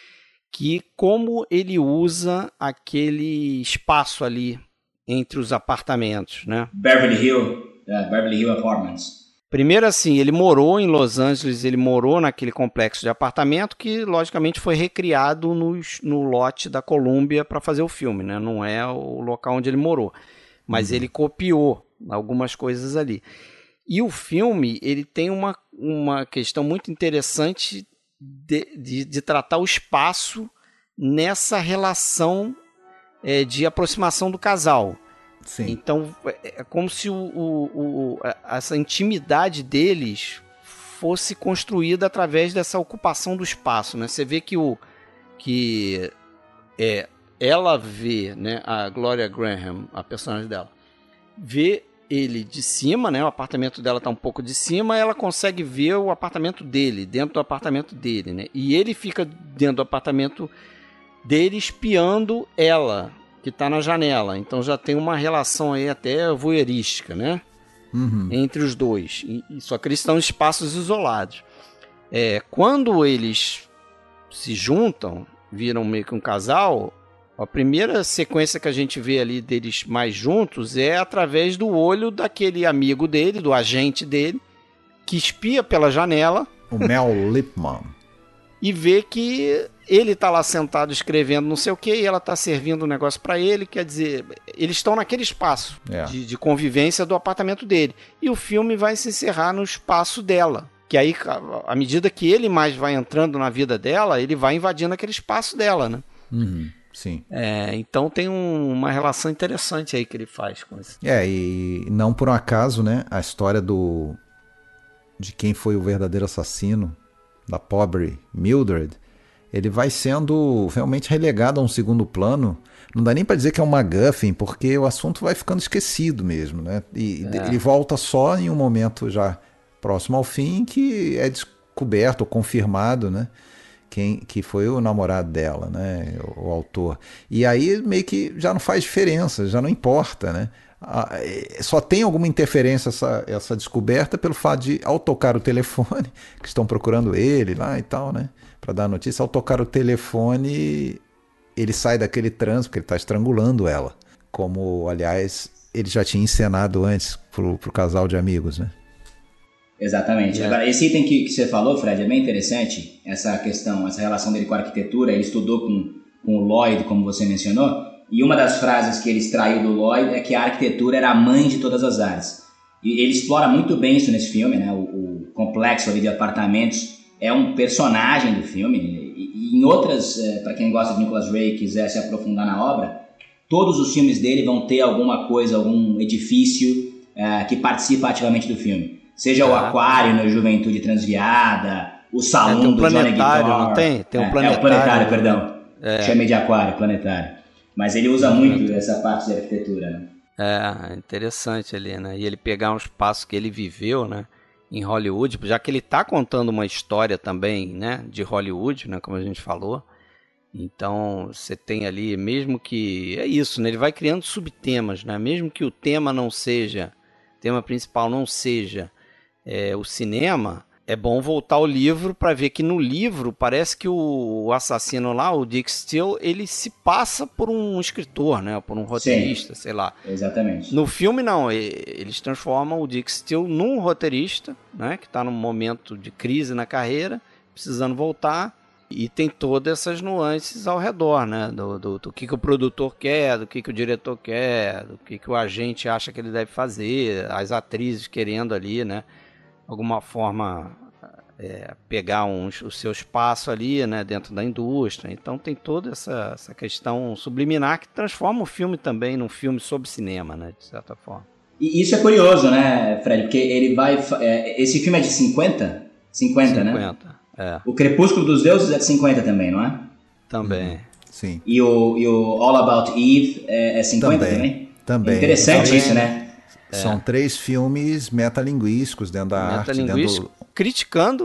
que como ele usa aquele espaço ali entre os apartamentos, né? Beverly Hill, uh, Beverly Hill Apartments. Primeiro assim, ele morou em Los Angeles, ele morou naquele complexo de apartamento que, logicamente, foi recriado no, no lote da Columbia para fazer o filme, né? Não é o local onde ele morou, mas uhum. ele copiou algumas coisas ali. E o filme, ele tem uma, uma questão muito interessante de, de, de tratar o espaço nessa relação é, de aproximação do casal. Sim. Então é como se o, o, o, essa intimidade deles fosse construída através dessa ocupação do espaço, né? Você vê que, o, que é, ela vê, né, a Gloria Graham, a personagem dela, vê ele de cima, né? O apartamento dela está um pouco de cima, ela consegue ver o apartamento dele, dentro do apartamento dele, né? E ele fica dentro do apartamento dele espiando ela, que está na janela. Então já tem uma relação aí até voyeurística, né? Uhum. Entre os dois. E, e só que eles estão em espaços isolados. É, quando eles se juntam, viram meio que um casal, a primeira sequência que a gente vê ali deles mais juntos é através do olho daquele amigo dele, do agente dele, que espia pela janela. O Mel Lipman. E vê que ele está lá sentado escrevendo não sei o que e ela está servindo um negócio para ele. Quer dizer, eles estão naquele espaço é. de, de convivência do apartamento dele. E o filme vai se encerrar no espaço dela. Que aí, à medida que ele mais vai entrando na vida dela, ele vai invadindo aquele espaço dela, né? Uhum, sim. É, então tem um, uma relação interessante aí que ele faz com isso. É, e não por um acaso, né? A história do de quem foi o verdadeiro assassino da pobre Mildred, ele vai sendo realmente relegado a um segundo plano. Não dá nem para dizer que é um MacGuffin, porque o assunto vai ficando esquecido mesmo, né? E é. ele volta só em um momento já próximo ao fim que é descoberto ou confirmado, né? Quem que foi o namorado dela, né? O, o autor. E aí meio que já não faz diferença, já não importa, né? Ah, só tem alguma interferência essa, essa descoberta pelo fato de, ao tocar o telefone, que estão procurando ele lá e tal, né? Para dar a notícia, ao tocar o telefone, ele sai daquele transe, porque ele está estrangulando ela. Como, aliás, ele já tinha encenado antes pro, pro casal de amigos, né? Exatamente. É. Agora, esse item que, que você falou, Fred, é bem interessante, essa questão, essa relação dele com a arquitetura. Ele estudou com, com o Lloyd, como você mencionou. E uma das frases que ele extraiu do Lloyd é que a arquitetura era a mãe de todas as artes. E ele explora muito bem isso nesse filme, né? O, o complexo ali de apartamentos é um personagem do filme. E, e em outras, é, para quem gosta de Nicholas Ray e quiser se aprofundar na obra, todos os filmes dele vão ter alguma coisa, algum edifício é, que participa ativamente do filme. Seja o aquário no Juventude Transviada, o salão é, tem um do Johnny Guitar. Não tem? Tem um é, planetário. É o planetário, perdão. É. Chamei de aquário, planetário. Mas ele usa muito essa parte de arquitetura, né? É, interessante ali, né? E ele pegar um espaço que ele viveu, né? Em Hollywood, já que ele está contando uma história também, né? De Hollywood, né? Como a gente falou. Então, você tem ali, mesmo que... É isso, né? Ele vai criando subtemas, né? Mesmo que o tema não seja... O tema principal não seja é, o cinema... É bom voltar ao livro para ver que no livro parece que o assassino lá, o Dick Steele, ele se passa por um escritor, né? Por um roteirista, Sim, sei lá. Exatamente. No filme, não. Eles transformam o Dick Steele num roteirista, né? Que está num momento de crise na carreira, precisando voltar. E tem todas essas nuances ao redor, né? Do, do, do que, que o produtor quer, do que, que o diretor quer, do que, que o agente acha que ele deve fazer, as atrizes querendo ali, né? Alguma forma é, pegar uns, o seu espaço ali, né, dentro da indústria. Então tem toda essa, essa questão subliminar que transforma o filme também num filme sobre cinema, né, de certa forma. E isso é curioso, né, Fred? Porque ele vai... É, esse filme é de cinquenta? cinquenta, né? cinquenta, é. O Crepúsculo dos Deuses é de cinquenta também, não é? Também. Uhum. Sim. E o, e o All About Eve é, é cinquenta também? Também. também. É interessante também. isso, né? É. São três filmes metalinguísticos dentro da arte. Dentro do... criticando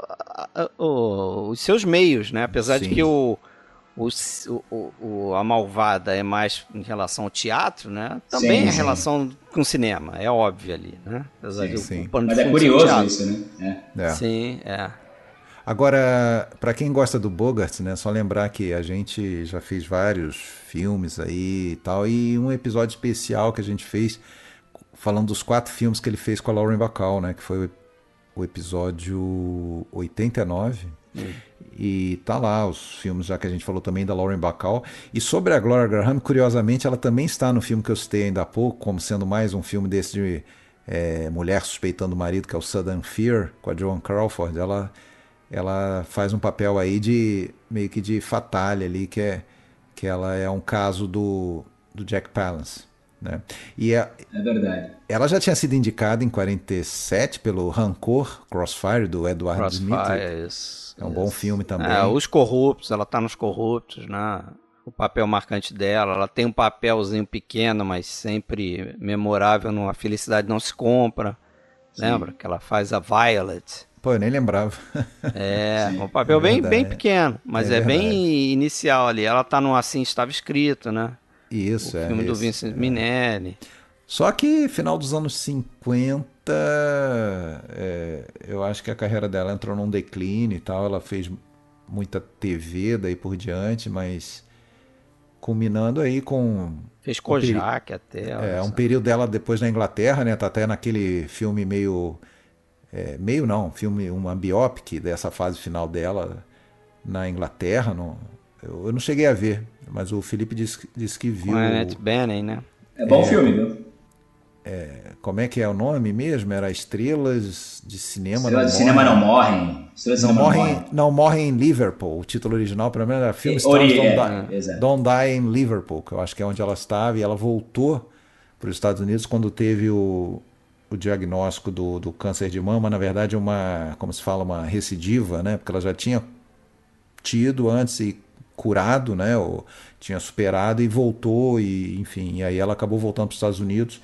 uh, uh, os seus meios, né? Apesar Sim. de que o, o, o, o, a Malvada é mais em relação ao teatro, né? Também sim, é sim. relação com o cinema, é óbvio ali, né? Apesar sim, de sim. O pano Mas de é curioso isso, né? É. É. Sim, é. Agora, para quem gosta do Bogart, né? Só lembrar que a gente já fez vários filmes aí e tal, e um episódio especial que a gente fez falando dos quatro filmes que ele fez com a Lauren Bacall, né? Que foi o episódio oitenta e nove. Hum. E tá lá os filmes, já que a gente falou também da Lauren Bacall. E sobre a Gloria Graham, curiosamente, ela também está no filme que eu citei ainda há pouco, como sendo mais um filme desse de é, mulher suspeitando o marido, que é o Sudden Fear, com a Joan Crawford. Ela, ela faz um papel aí de meio que de fatale ali, que, é, que ela é um caso do, do Jack Palance. Né? E a, é verdade. Ela já tinha sido indicada em quarenta e sete pelo Rancor, Crossfire, do Edward Crossfire, Smith. Isso, é um isso. bom filme também. É, Os Corruptos, ela tá nos Corruptos, né? O papel marcante dela. Ela tem um papelzinho pequeno, mas sempre memorável no A Felicidade Não Se Compra. Sim. Lembra? Que ela faz a Violet. Pô, eu nem lembrava. É, um papel é bem, bem pequeno, mas é, é bem inicial ali. Ela tá no Assim Estava Escrito, né? Isso, o é. filme do esse, Vincent é. Minnelli. Só que final dos anos cinquenta, é, eu acho que a carreira dela entrou num declínio e tal. Ela fez muita T V daí por diante, mas culminando aí com... Fez Kojak um até. É, um período dela depois na Inglaterra, né? Tá até naquele filme meio... É, meio não, filme, uma biopic dessa fase final dela na Inglaterra. No, eu, eu não cheguei a ver, mas o Felipe disse, disse que viu... Com a Annette Bening, né? É bom é, filme, viu? É, como é que é o nome mesmo? Era Estrelas de Cinema Estrelas de Cinema Não Morrem. Estrelas não, não, morrem, morrem. não Morrem em Liverpool. O título original, para mim, era Film Stars Ori, Don't, é, Die, Don't Die in Liverpool, que eu acho que é onde ela estava, e ela voltou para os Estados Unidos quando teve o, o diagnóstico do, do câncer de mama. Na verdade, uma, como se fala, uma recidiva, né? Porque ela já tinha tido antes e curado, né? Ou tinha superado e voltou, e enfim, e aí ela acabou voltando para os Estados Unidos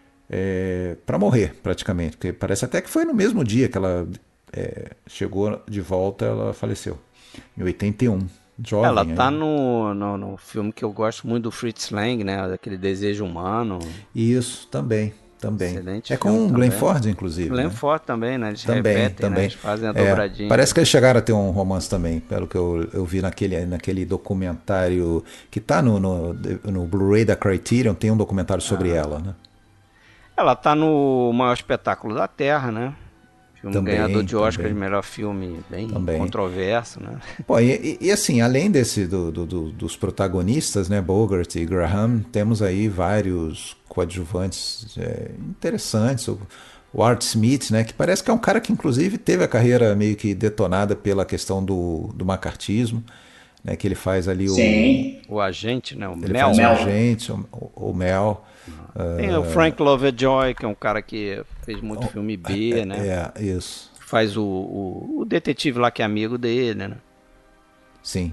é, para morrer, praticamente, porque parece até que foi no mesmo dia que ela é, chegou de volta, ela faleceu em oitenta e um, jovem. Ela tá aí. no, no, no filme que eu gosto muito do Fritz Lang, né? Daquele Desejo Humano. Isso, também. Também. Excelente é com o Glenn Ford, inclusive. Glenn né? Ford também, né? Eles também, repetem, também. Né? Eles fazem a é, dobradinha. Parece que eles chegaram a ter um romance também, pelo que eu, eu vi naquele, naquele documentário que tá no, no, no Blu-ray da Criterion, tem um documentário sobre ah. ela, né? Ela tá no Maior Espetáculo da Terra, né? Filme também, ganhador de Oscar também. de melhor filme, bem também. controverso, né? Pô, e, e assim, além desse do, do, do, dos protagonistas, né, Bogart e Graham, temos aí vários coadjuvantes é, interessantes. O, o Art Smith, né, que parece que é um cara que inclusive teve a carreira meio que detonada pela questão do, do macartismo, né, que ele faz ali Sim. o... O agente, né, o ele Mel. Faz Mel. o agente, o, o Mel. Tem uh, o Frank Lovejoy, que é um cara que fez muito filme B, é, né? É, isso. Faz o, o, o detetive lá que é amigo dele, né? Sim.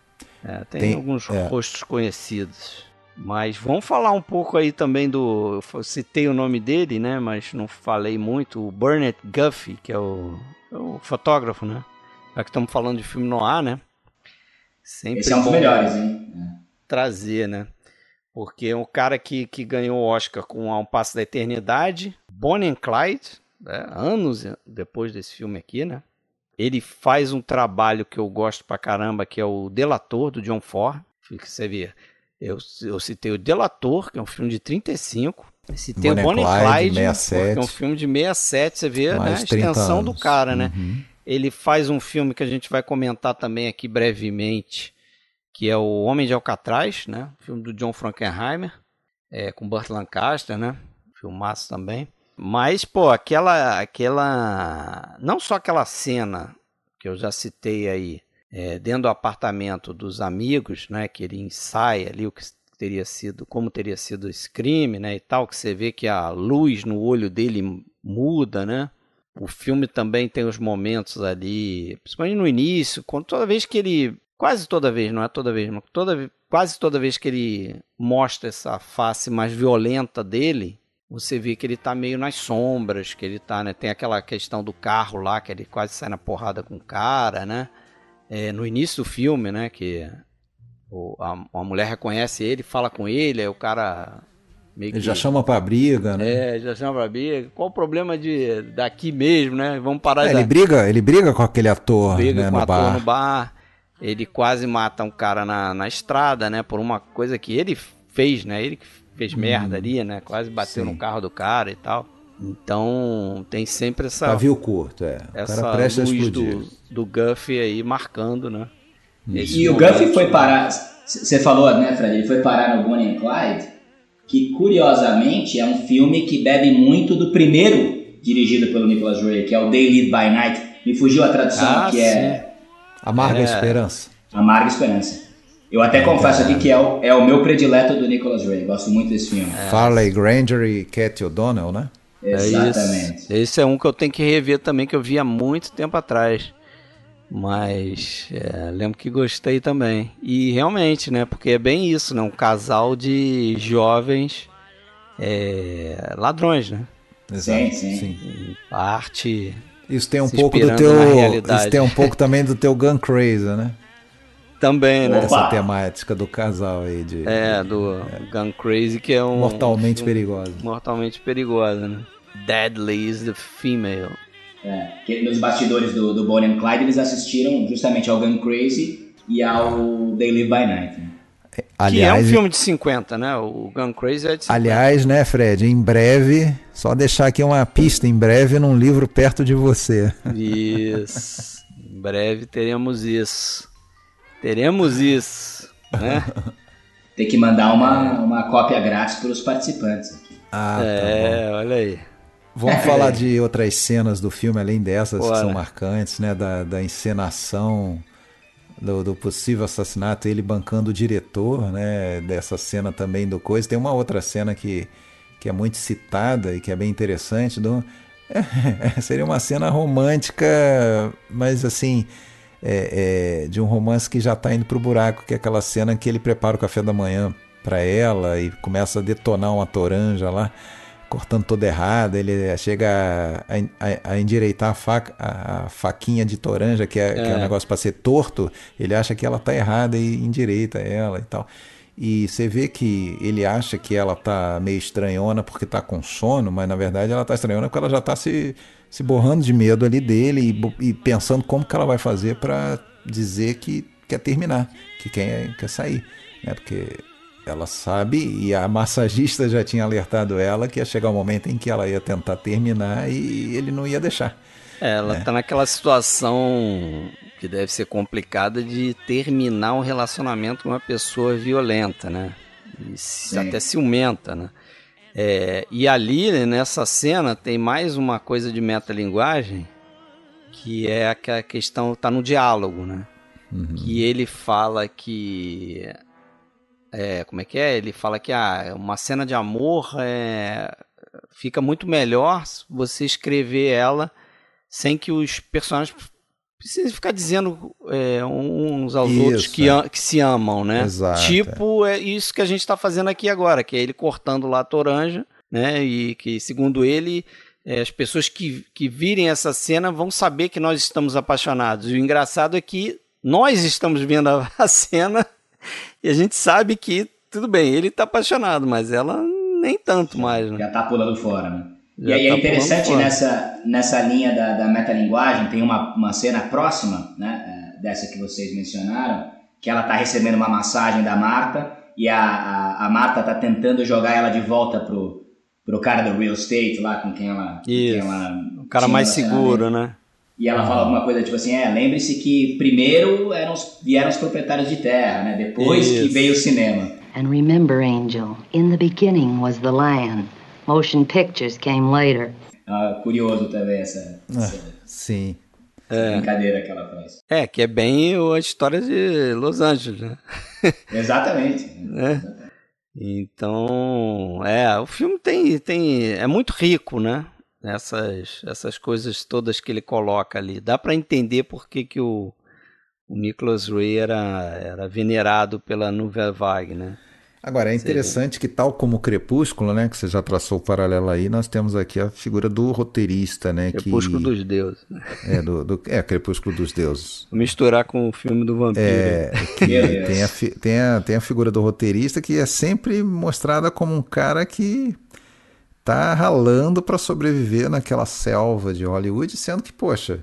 É, tem, tem alguns é. rostos conhecidos. Mas vamos falar um pouco aí também do... Eu citei o nome dele, né? Mas não falei muito. O Burnett Guffey, que é o, é o fotógrafo, né? Já que estamos falando de filme noir, né? Sempre Esse é um dos melhores, hein? Trazer, né? Porque é um cara que, que ganhou o Oscar com A Um Passo da Eternidade, Bonnie and Clyde, né? Anos depois desse filme aqui, né? Ele faz um trabalho que eu gosto pra caramba, que é o Delator, do John Ford. Que você vê, eu, eu citei o Delator, que é um filme de trinta e cinco. Citei Bonnie o Bonnie and Clyde, sessenta e sete. que é um filme de sessenta e sete. Você vê, né, a extensão anos. do cara, né? Uhum. Ele faz um filme que a gente vai comentar também aqui brevemente, que é o Homem de Alcatraz, né? Filme do John Frankenheimer, é, com Burt Lancaster, né? Filmaço também. Mas, pô, aquela, aquela... Não só aquela cena que eu já citei aí, é, dentro do apartamento dos amigos, né? Que ele ensaia ali o que teria sido, como teria sido esse crime, né? E tal, que você vê que a luz no olho dele muda, né? O filme também tem os momentos ali, principalmente no início, quando toda vez que ele... Quase toda vez, não é toda vez, mas toda, quase toda vez que ele mostra essa face mais violenta dele, você vê que ele tá meio nas sombras, que ele tá, né? Tem aquela questão do carro lá, que ele quase sai na porrada com o cara, né? É, no início do filme, né? Que o, a, a mulher reconhece ele, fala com ele, aí o cara... Meio ele que, já chama pra briga, né? É, já chama pra briga. Qual o problema de daqui mesmo, né? Vamos parar é, de... Ele briga, ele briga com aquele ator, briga né, com no ator bar. no bar. Ele quase mata um cara na, na estrada, né? Por uma coisa que ele fez, né? Ele que fez merda ali, né? Quase bateu Sim. no carro do cara e tal. Então tem sempre essa... Pavio curto, é. O essa cara presta a luz explodir. do, do Guffey aí marcando, né? E o Guffey foi parar, você falou, né, Fred? Ele foi parar no Bonnie and Clyde, que curiosamente é um filme que bebe muito do primeiro dirigido pelo Nicholas Ray, que é o They Live by Night. Me fugiu a tradução, Ah, que é Amarga É. Esperança. Amarga Esperança. Eu até confesso aqui que é o, é o meu predileto do Nicholas Ray. Gosto muito desse filme. Farley Granger e Cat O'Donnell, né? Exatamente. É isso. Esse é um que eu tenho que rever também, que eu vi há muito tempo atrás. Mas é, lembro que gostei também. E realmente, né? Porque é bem isso, né? Um casal de jovens é, ladrões, né? Exato. Sim, sim. A arte Isso tem um se pouco do inspirando teu. na realidade. Isso tem um pouco também do teu Gun Crazy, né? também, né? Opa. Essa temática do casal aí de. É, do Gun Crazy, que é um... Mortalmente um, perigosa. Mortalmente perigosa, né? Deadly is the female. É, que nos bastidores do, do Bonnie and Clyde eles assistiram justamente ao Gun Crazy e ao They Live by Night. Né? Aliás, que é um filme de cinquenta, né? O Gun Crazy é de cinquenta. aliás, né, Fred? Em breve, só deixar aqui uma pista, em breve num livro perto de você. Isso. Em breve teremos isso. Teremos isso, né? Tem que mandar uma, uma cópia grátis para os participantes. Aqui. Ah, tá bom. é, olha aí. Vamos falar de outras cenas do filme, além dessas Bora. que são marcantes, né? Da, da encenação do, do possível assassinato, ele bancando o diretor, né? Dessa cena também do coisa. Tem uma outra cena que, que é muito citada e que é bem interessante. Do, é, seria uma cena romântica, mas assim, é, é, de um romance que já está indo pro buraco, que é aquela cena que ele prepara o café da manhã para ela e começa a detonar uma toranja lá, cortando toda errada, ele chega a, a, a endireitar a, faca, a, a faquinha de toranja, que é, é. que é um negócio para ser torto, ele acha que ela tá errada e endireita ela e tal. E você vê que ele acha que ela tá meio estranhona porque tá com sono, mas na verdade ela tá estranhona porque ela já tá se, se borrando de medo ali dele e, e pensando como que ela vai fazer para dizer que quer terminar, que quer, quer sair, né? Porque ela sabe, e a massagista já tinha alertado ela que ia chegar um momento em que ela ia tentar terminar e ele não ia deixar. É, ela É. tá naquela situação que deve ser complicada de terminar um relacionamento com uma pessoa violenta, né? E se- até ciumenta, né? É, e ali, né, nessa cena, tem mais uma coisa de metalinguagem, que é a que- a questão, tá no diálogo, né? Que ele fala que... É, como é que é? Ele fala que ah, uma cena de amor é, fica muito melhor se você escrever ela sem que os personagens precisem ficar dizendo é, uns aos Isso, outros que, é. am- que se amam, né? Exato, Tipo, é. isso que a gente está fazendo aqui agora, que é ele cortando lá a toranja, né? E que, segundo ele, é, as pessoas que, que virem essa cena vão saber que nós estamos apaixonados. E o engraçado é que nós estamos vendo a, a cena e a gente sabe que, tudo bem, ele está apaixonado, mas ela nem tanto mais, né? Já tá pulando fora, né? Já e aí tá é interessante pulando fora. nessa, nessa linha da, da metalinguagem, tem uma, uma cena próxima, né, é, dessa que vocês mencionaram, que ela tá recebendo uma massagem da Marta e a, a, a Marta tá tentando jogar ela de volta pro, pro cara do real estate lá com quem ela... com quem Isso. ela O cara tinha mais relacionamento. seguro, né? E ela fala alguma coisa tipo assim, é, lembre-se que primeiro eram os, vieram os proprietários de terra, né, depois que Isso. veio o cinema. And remember, Angel, in the beginning was the land. Motion pictures came later. Ah, curioso também essa, essa Sim. brincadeira que ela faz. É, que é bem a história de Los Angeles, né? Exatamente. É. Então, é, o filme tem, tem, é muito rico, né? Essas, essas coisas todas que ele coloca ali. Dá para entender por que, que o, o Nicholas Ray era, era venerado pela Nouvelle Vague, né? Agora, é interessante que, tal como o Crepúsculo, né, que você já traçou o paralelo aí, nós temos aqui a figura do roteirista, né? Crepúsculo que... dos Deuses. É, do, do... é, Crepúsculo dos Deuses. Vou misturar com o filme do vampiro. É, que Meu Deus. tem, a, fi- tem, a, tem a figura do roteirista que é sempre mostrada como um cara que tá ralando para sobreviver naquela selva de Hollywood, sendo que, poxa,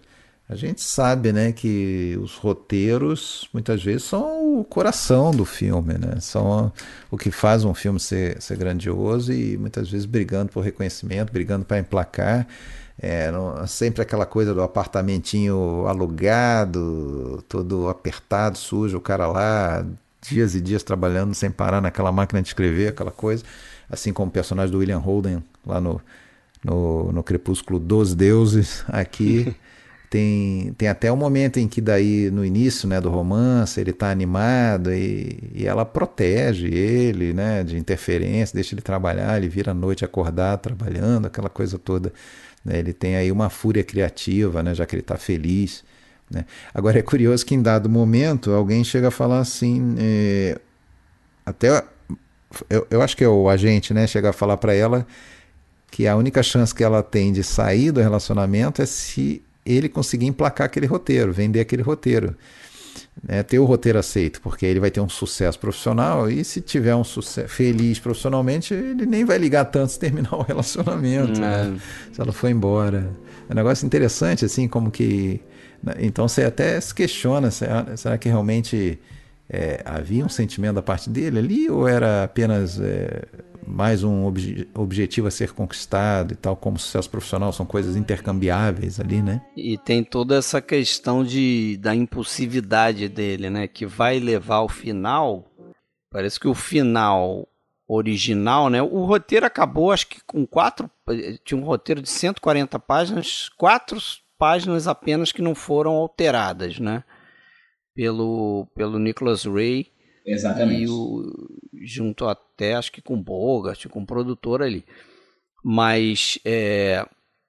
A gente sabe, né, que os roteiros muitas vezes são o coração do filme, né? São o que faz um filme ser, ser grandioso e muitas vezes brigando por reconhecimento, brigando para emplacar. É, não, sempre aquela coisa do apartamentinho alugado, todo apertado, sujo, o cara lá, dias e dias trabalhando sem parar naquela máquina de escrever, aquela coisa. Assim como o personagem do William Holden lá no, no, no Crepúsculo dos Deuses, aqui... Tem, tem até um momento em que daí no início, né, do romance ele está animado e, e ela protege ele, né, de interferência, deixa ele trabalhar, ele vira a noite acordado trabalhando, aquela coisa toda, né, ele tem aí uma fúria criativa, né, já que ele está feliz, né. Agora é curioso que em dado momento alguém chega a falar assim, é, até eu, eu acho que é o agente, né, chega a falar para ela que a única chance que ela tem de sair do relacionamento é se ele conseguir emplacar aquele roteiro, vender aquele roteiro, né, ter o roteiro aceito, porque ele vai ter um sucesso profissional e se tiver um sucesso feliz profissionalmente, ele nem vai ligar tanto se terminar o relacionamento, né, se ela for embora. É um negócio interessante, assim, como que... Então você até se questiona, será, será que realmente é, havia um sentimento da parte dele ali ou era apenas... É, mais um obje- objetivo a ser conquistado e tal, como sucesso profissional, são coisas intercambiáveis ali, né? E tem toda essa questão de, da impulsividade dele, né? Que vai levar ao final, parece que o final original, né? O roteiro acabou, acho que com quatro, tinha um roteiro de cento e quarenta páginas, quatro páginas apenas que não foram alteradas, né? Pelo, pelo Nicholas Ray. Exatamente. E o, junto até, acho que com Bogart, com o produtor ali. Mas é,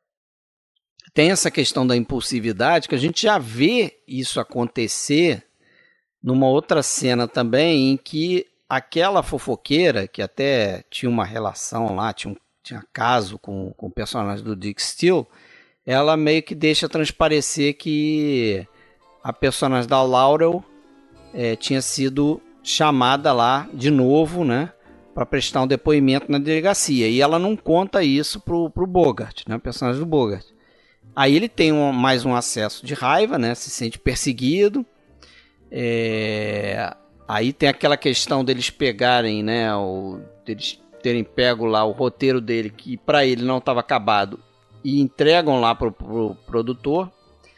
tem essa questão da impulsividade, que a gente já vê isso acontecer numa outra cena também, em que aquela fofoqueira, que até tinha uma relação lá, tinha, um, tinha caso com, com o personagem do Dick Steele, ela meio que deixa transparecer que a personagem da Laurel é, tinha sido... chamada lá de novo, né, para prestar um depoimento na delegacia, e ela não conta isso pro, pro Bogart, né, o personagem do Bogart. Aí ele tem um, mais um acesso de raiva, né, se sente perseguido, é... aí tem aquela questão deles pegarem, né, o, deles terem pego lá o roteiro dele, que para ele não estava acabado, e entregam lá pro, pro produtor.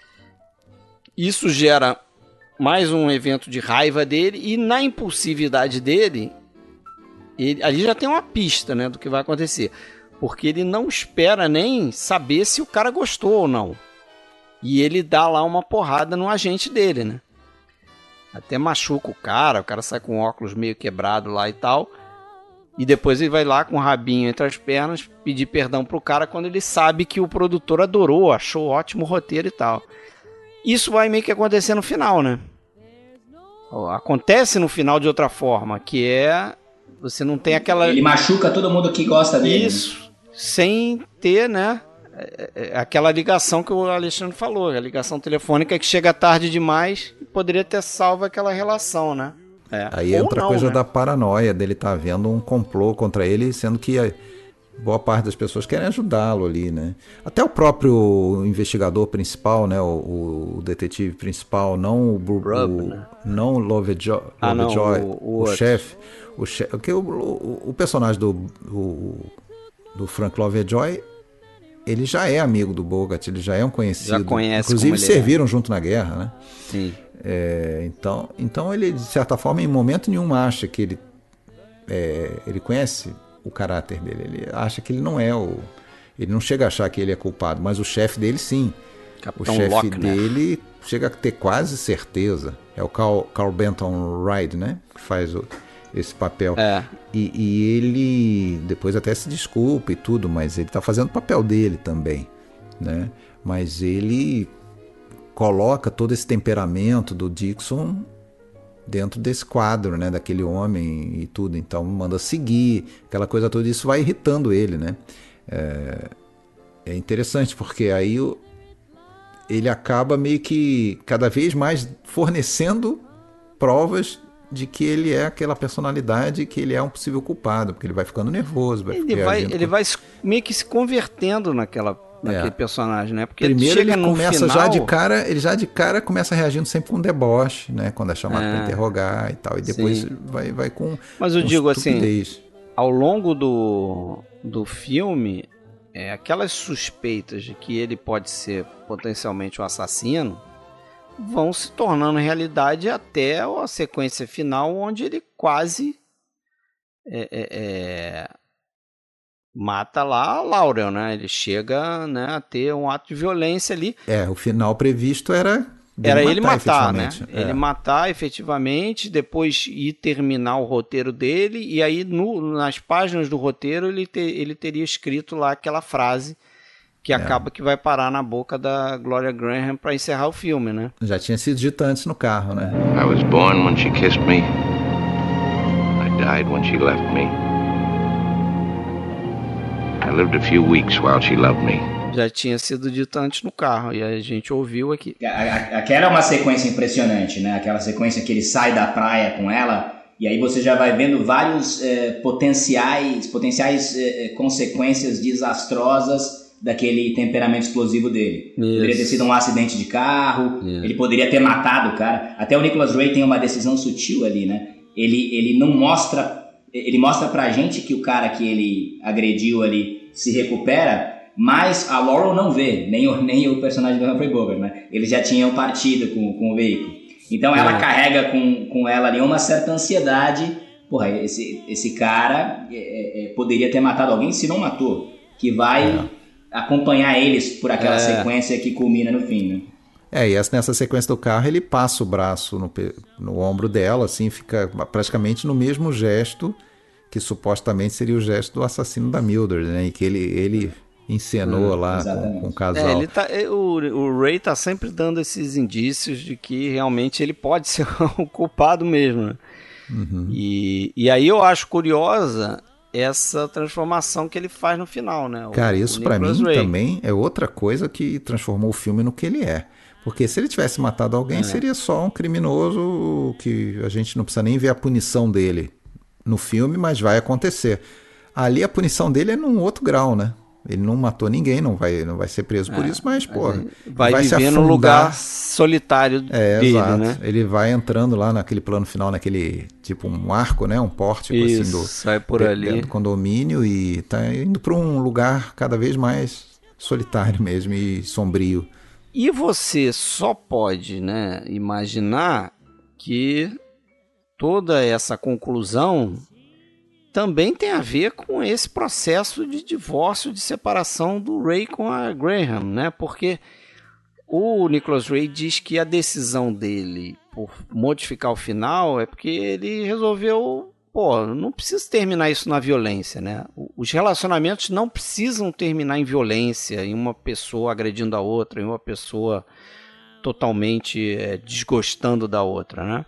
Isso gera mais um evento de raiva dele, e na impulsividade dele, ele, ali já tem uma pista, né, do que vai acontecer, porque ele não espera nem saber se o cara gostou ou não, e ele dá lá uma porrada no agente dele, né, até machuca o cara, o cara sai com o óculos meio quebrado lá e tal, e depois ele vai lá com o rabinho entre as pernas pedir perdão pro cara quando ele sabe que o produtor adorou, achou ótimo o roteiro e tal. Isso vai meio que acontecer no final, né? Acontece no final de outra forma, que é... Você não tem aquela... Ele machuca todo mundo que gosta dele. Isso, né? Sem ter, né? Aquela ligação que o Alexandre falou, a ligação telefônica que chega tarde demais e poderia ter salvo aquela relação, né? É. Aí entra a coisa, né, da paranoia, dele estar tá vendo um complô contra ele, sendo que... A... boa parte das pessoas querem ajudá-lo ali, né? Até o próprio investigador principal, né? O, o detetive principal, não o, Rub, o né? não Lovejoy, ah, Lovejoy não, o, o, o chefe, o, chef, o, o, o personagem do, o, do Frank Lovejoy, ele já é amigo do Bogart, ele já é um conhecido. Já conhece. Inclusive serviram é. junto na guerra, né? Sim. É, então, então ele, de certa forma, em momento nenhum acha que ele, é, ele conhece o caráter dele. Ele acha que ele não é o... Ele não chega a achar que ele é culpado, mas o chefe dele, sim. Capitão o chefe Lochner. dele chega a ter quase certeza. É o Carl, Carl Benton Ryde, né? Que faz o, esse papel. É. E, e ele depois até se desculpa e tudo, mas ele está fazendo o papel dele também, né? Mas ele coloca todo esse temperamento do Dixon dentro desse quadro, né, daquele homem e tudo, então manda seguir, aquela coisa toda, isso vai irritando ele, né? É, é interessante, porque aí o, ele acaba meio que cada vez mais fornecendo provas de que ele é aquela personalidade, que ele é um possível culpado, porque ele vai ficando nervoso, vai ele vai, ele com... vai meio que se convertendo naquela daquele é. personagem, né? Porque primeiro chega ele no começa final... já de cara, ele já de cara começa reagindo sempre com deboche, né? Quando é chamado é. para interrogar e tal, e depois vai, vai com Mas eu com digo estupidez. assim, ao longo do, do filme, é, aquelas suspeitas de que ele pode ser potencialmente um assassino vão se tornando realidade até a sequência final, onde ele quase é, é, é, mata lá a Laurel, né? Ele chega, né, a ter um ato de violência ali. É, o final previsto era era matar, ele matar, né? É. Ele matar efetivamente, depois ir terminar o roteiro dele, e aí no, nas páginas do roteiro ele, te, ele teria escrito lá aquela frase que é. acaba que vai parar na boca da Gloria Graham para encerrar o filme, né? Já tinha sido dito antes no carro, né? I was born when she kissed me. I died when she left me. I lived a few weeks while she loved me. Já tinha sido dito antes no carro, e a gente ouviu aqui. Aquela é uma sequência impressionante, né? Aquela sequência que ele sai da praia com ela, e aí você já vai vendo vários eh, potenciais, potenciais eh, consequências desastrosas daquele temperamento explosivo dele. Isso. Poderia ter sido um acidente de carro, yeah. ele poderia ter matado o cara. Até o Nicholas Ray tem uma decisão sutil ali, né? Ele, ele não mostra... Ele mostra pra gente que o cara que ele agrediu ali se recupera, mas a Laurel não vê, nem o, nem o personagem do Humphrey Bogart, né? Eles já tinham partido com, com o veículo. Então ela é. carrega com, com ela ali uma certa ansiedade. Porra, esse, esse cara é, é, poderia ter matado alguém se não matou. Que vai... É. acompanhar eles por aquela é. sequência que culmina no fim, né? É, e essa, nessa sequência do carro ele passa o braço no, no ombro dela, assim, fica praticamente no mesmo gesto que supostamente seria o gesto do assassino da Mildred, né? E que ele, ele encenou hum, lá com, com o casal. É, ele tá, o, o Ray tá sempre dando esses indícios de que realmente ele pode ser o culpado mesmo, né? Uhum. E, e aí eu acho curiosa essa transformação que ele faz no final, né? O, Cara, isso pra mim Ray. também é outra coisa que transformou o filme no que ele é. Porque se ele tivesse matado alguém, é. seria só um criminoso que a gente não precisa nem ver a punição dele no filme, mas vai acontecer. Ali a punição dele é num outro grau, né? Ele não matou ninguém, não vai, não vai ser preso é, por isso, mas, pô, vai, vai viver no lugar solitário é, dele, exato. né? Ele vai entrando lá naquele plano final, naquele, tipo um arco, né? Um pórtico, isso, assim, do, sai por ali. do condomínio e tá indo para um lugar cada vez mais solitário mesmo e sombrio. E você só pode, né, imaginar que toda essa conclusão também tem a ver com esse processo de divórcio, de separação do Ray com a Graham, né? Porque o Nicholas Ray diz que a decisão dele por modificar o final é porque ele resolveu, pô, não precisa terminar isso na violência, né? Os relacionamentos não precisam terminar em violência, em uma pessoa agredindo a outra, em uma pessoa totalmente é, desgostando da outra, né?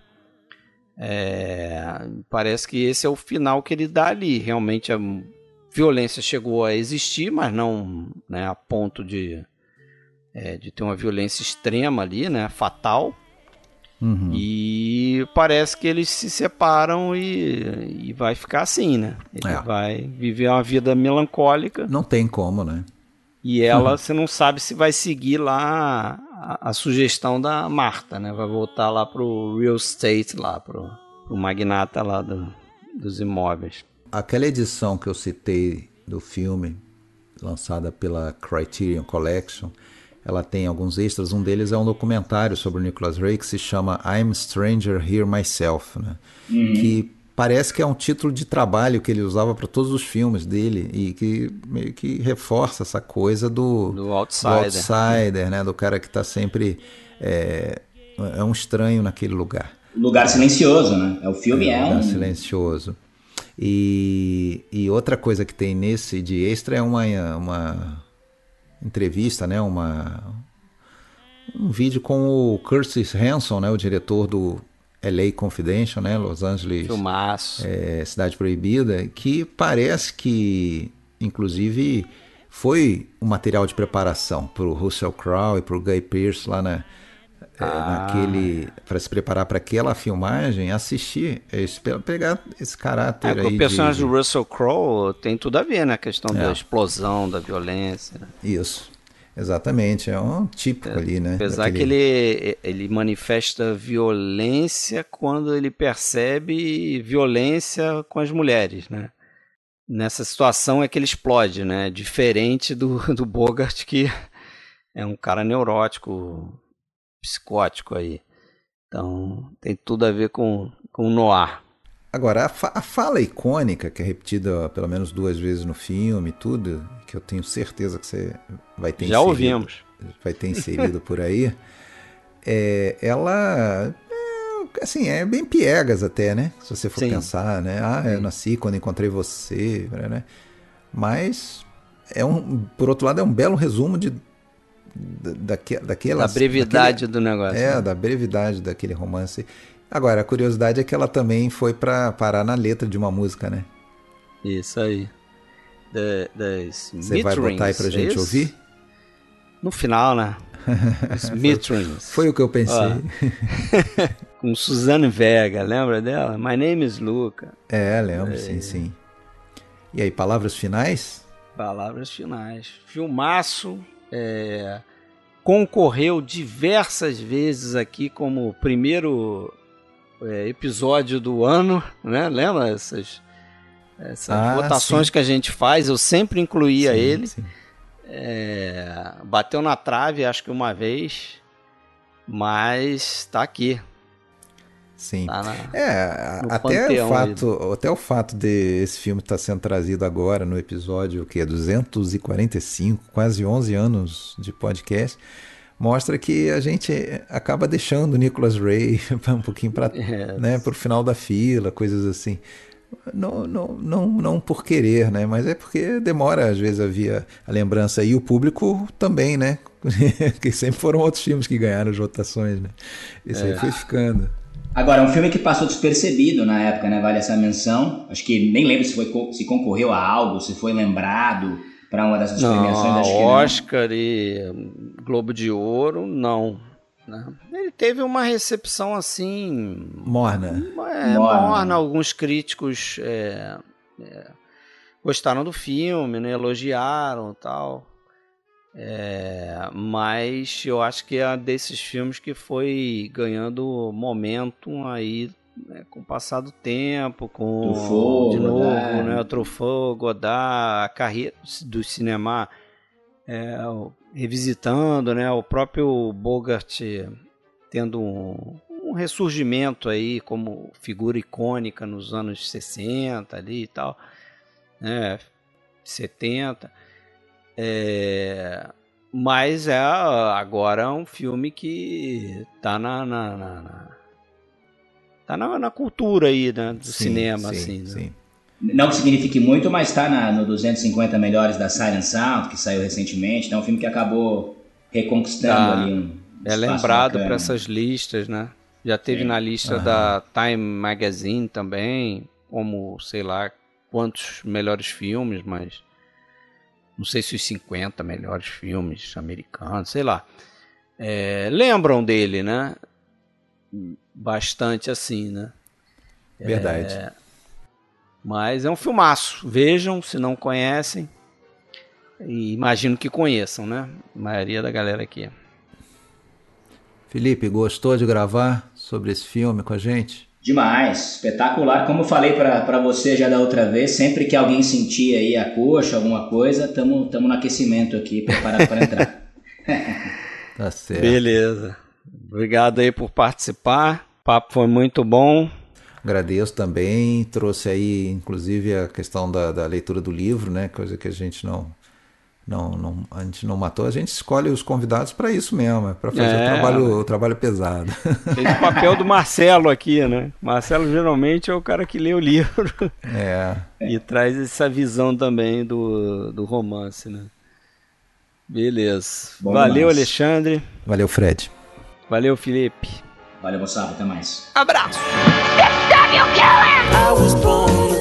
É, parece que esse é o final que ele dá ali. Realmente a violência chegou a existir, mas não, né, a ponto de, é, de ter uma violência extrema ali, né, fatal. Uhum. E parece que eles se separam e, e vai ficar assim, né? Ele é. vai viver uma vida melancólica. Não tem como, né? E ela, uhum. você não sabe se vai seguir lá a, a sugestão da Marta, né? Vai voltar lá pro real estate, lá pro, pro magnata lá do, dos imóveis. Aquela edição que eu citei do filme, lançada pela Criterion Collection, ela tem alguns extras. Um deles é um documentário sobre o Nicholas Ray que se chama I'm Stranger Here Myself, né? Uhum. Que parece que é um título de trabalho que ele usava para todos os filmes dele e que meio que reforça essa coisa do, do outsider, do outsider, né? Do cara que está sempre é, é um estranho naquele lugar. Lugar silencioso, né? É, o filme é, é um lugar um... silencioso. E, e outra coisa que tem nesse de extra é uma, uma entrevista, né? Uma, um vídeo com o Curtis Hanson, né? O diretor do L A Confidential, né? Los Angeles, é, Cidade Proibida, que parece que, inclusive, foi um material de preparação para o Russell Crowe e para o Guy Pearce lá na, ah. é, naquele, para se preparar para aquela filmagem, assistir, esse, pegar esse caráter é, aí. O personagem de, do Russell Crowe tem tudo a ver, né? A questão é. da explosão, da violência. Né? Isso. Exatamente, é um típico é, ali, né? Apesar daquele... que ele, ele manifesta violência quando ele percebe violência com as mulheres, né? Nessa situação é que ele explode, né? Diferente do, do Bogart, que é um cara neurótico, psicótico aí. Então tem tudo a ver com, com o noir. Agora, a, fa- a fala icônica, que é repetida pelo menos duas vezes no filme e tudo, que eu tenho certeza que você vai ter Já inserido, ouvimos. vai ter inserido por aí, é, ela é, assim, é bem piegas até, né? Se você for Sim. pensar, né? Ah, eu nasci quando encontrei você, né? Mas, é um, por outro lado, é um belo resumo de, da, daquela... Da brevidade daquele, do negócio. É, né? da brevidade daquele romance. Agora, a curiosidade é que ela também foi para parar na letra de uma música, né? Isso aí. The, das Você vai botar aí pra gente isso? ouvir? No final, né? Os Mitrins. Foi o que eu pensei. Com Suzanne Vega, lembra dela? My name is Luca. É, lembro, é. sim, sim. E aí, palavras finais? Palavras finais. Filmaço, é, concorreu diversas vezes aqui como primeiro... É, episódio do ano, né? Lembra essas, essas ah, votações sim. que a gente faz? Eu sempre incluía sim, ele. Sim. É, bateu na trave, acho que uma vez, mas tá aqui. Sim. Tá na, é, até o, fato, até o fato de esse filme estar tá sendo trazido agora no episódio que é duzentos e quarenta e cinco, quase onze anos de podcast. Mostra que a gente acaba deixando o Nicholas Ray um pouquinho para yes. né, o final da fila, coisas assim. Não, não, não, não por querer, né? Mas é porque demora, às vezes, a, via, a lembrança. E o público também, né? Que sempre foram outros filmes que ganharam as votações, né? Esse é. aí foi ficando. Agora, um filme que passou despercebido na época, né? Vale essa menção. Acho que nem lembro se, foi, se concorreu a algo, se foi lembrado... para uma dessas não, premiações, acho que não. Oscar e Globo de Ouro, não. Né? Ele teve uma recepção assim... Morna. É, morna. morna. Alguns críticos é, é, gostaram do filme, né? Elogiaram e tal. É, mas eu acho que é desses filmes que foi ganhando momentum aí... É, com o passar do tempo, com Truffaut, de novo, Godard. né, o Truffaut, Godard, a carreira do cinema é, revisitando, né, o próprio Bogart tendo um, um ressurgimento aí como figura icônica nos anos sessenta ali e tal, né, setenta, é, mas é agora um filme que tá na, na, na, na Tá na, na cultura aí, né, do sim, cinema, sim, assim. Né? Sim. Não que signifique muito, mas tá na, no duzentos e cinquenta melhores da Silent Sound, que saiu recentemente. Então é um filme que acabou reconquistando tá. ali um É lembrado para essas listas, né? Já teve sim. na lista uhum. da Time Magazine também, como, sei lá, quantos melhores filmes, mas não sei se os cinquenta melhores filmes americanos, sei lá. É, lembram dele, né? Bastante assim, né? Verdade. É, mas é um filmaço. Vejam, se não conhecem. E imagino que conheçam, né? A maioria da galera aqui. Felipe, gostou de gravar sobre esse filme com a gente? Demais, espetacular. Como eu falei para você já da outra vez, sempre que alguém sentir aí a coxa, alguma coisa, estamos no aquecimento aqui, preparado para entrar. Tá certo. Beleza. Obrigado aí por participar. O papo foi muito bom. Agradeço também. Trouxe aí, inclusive, a questão da, da leitura do livro, né? Coisa que a gente não, não, não, a gente não matou. A gente escolhe os convidados para isso mesmo, é para fazer é, o, trabalho, o trabalho pesado. Fez o papel do Marcelo aqui, né? Marcelo geralmente é o cara que lê o livro. É. E traz essa visão também do, do romance, né? Beleza. Bom Valeu, demais. Alexandre. Valeu, Fred. Valeu, Felipe. Valeu, moçada. Até mais. Abraço.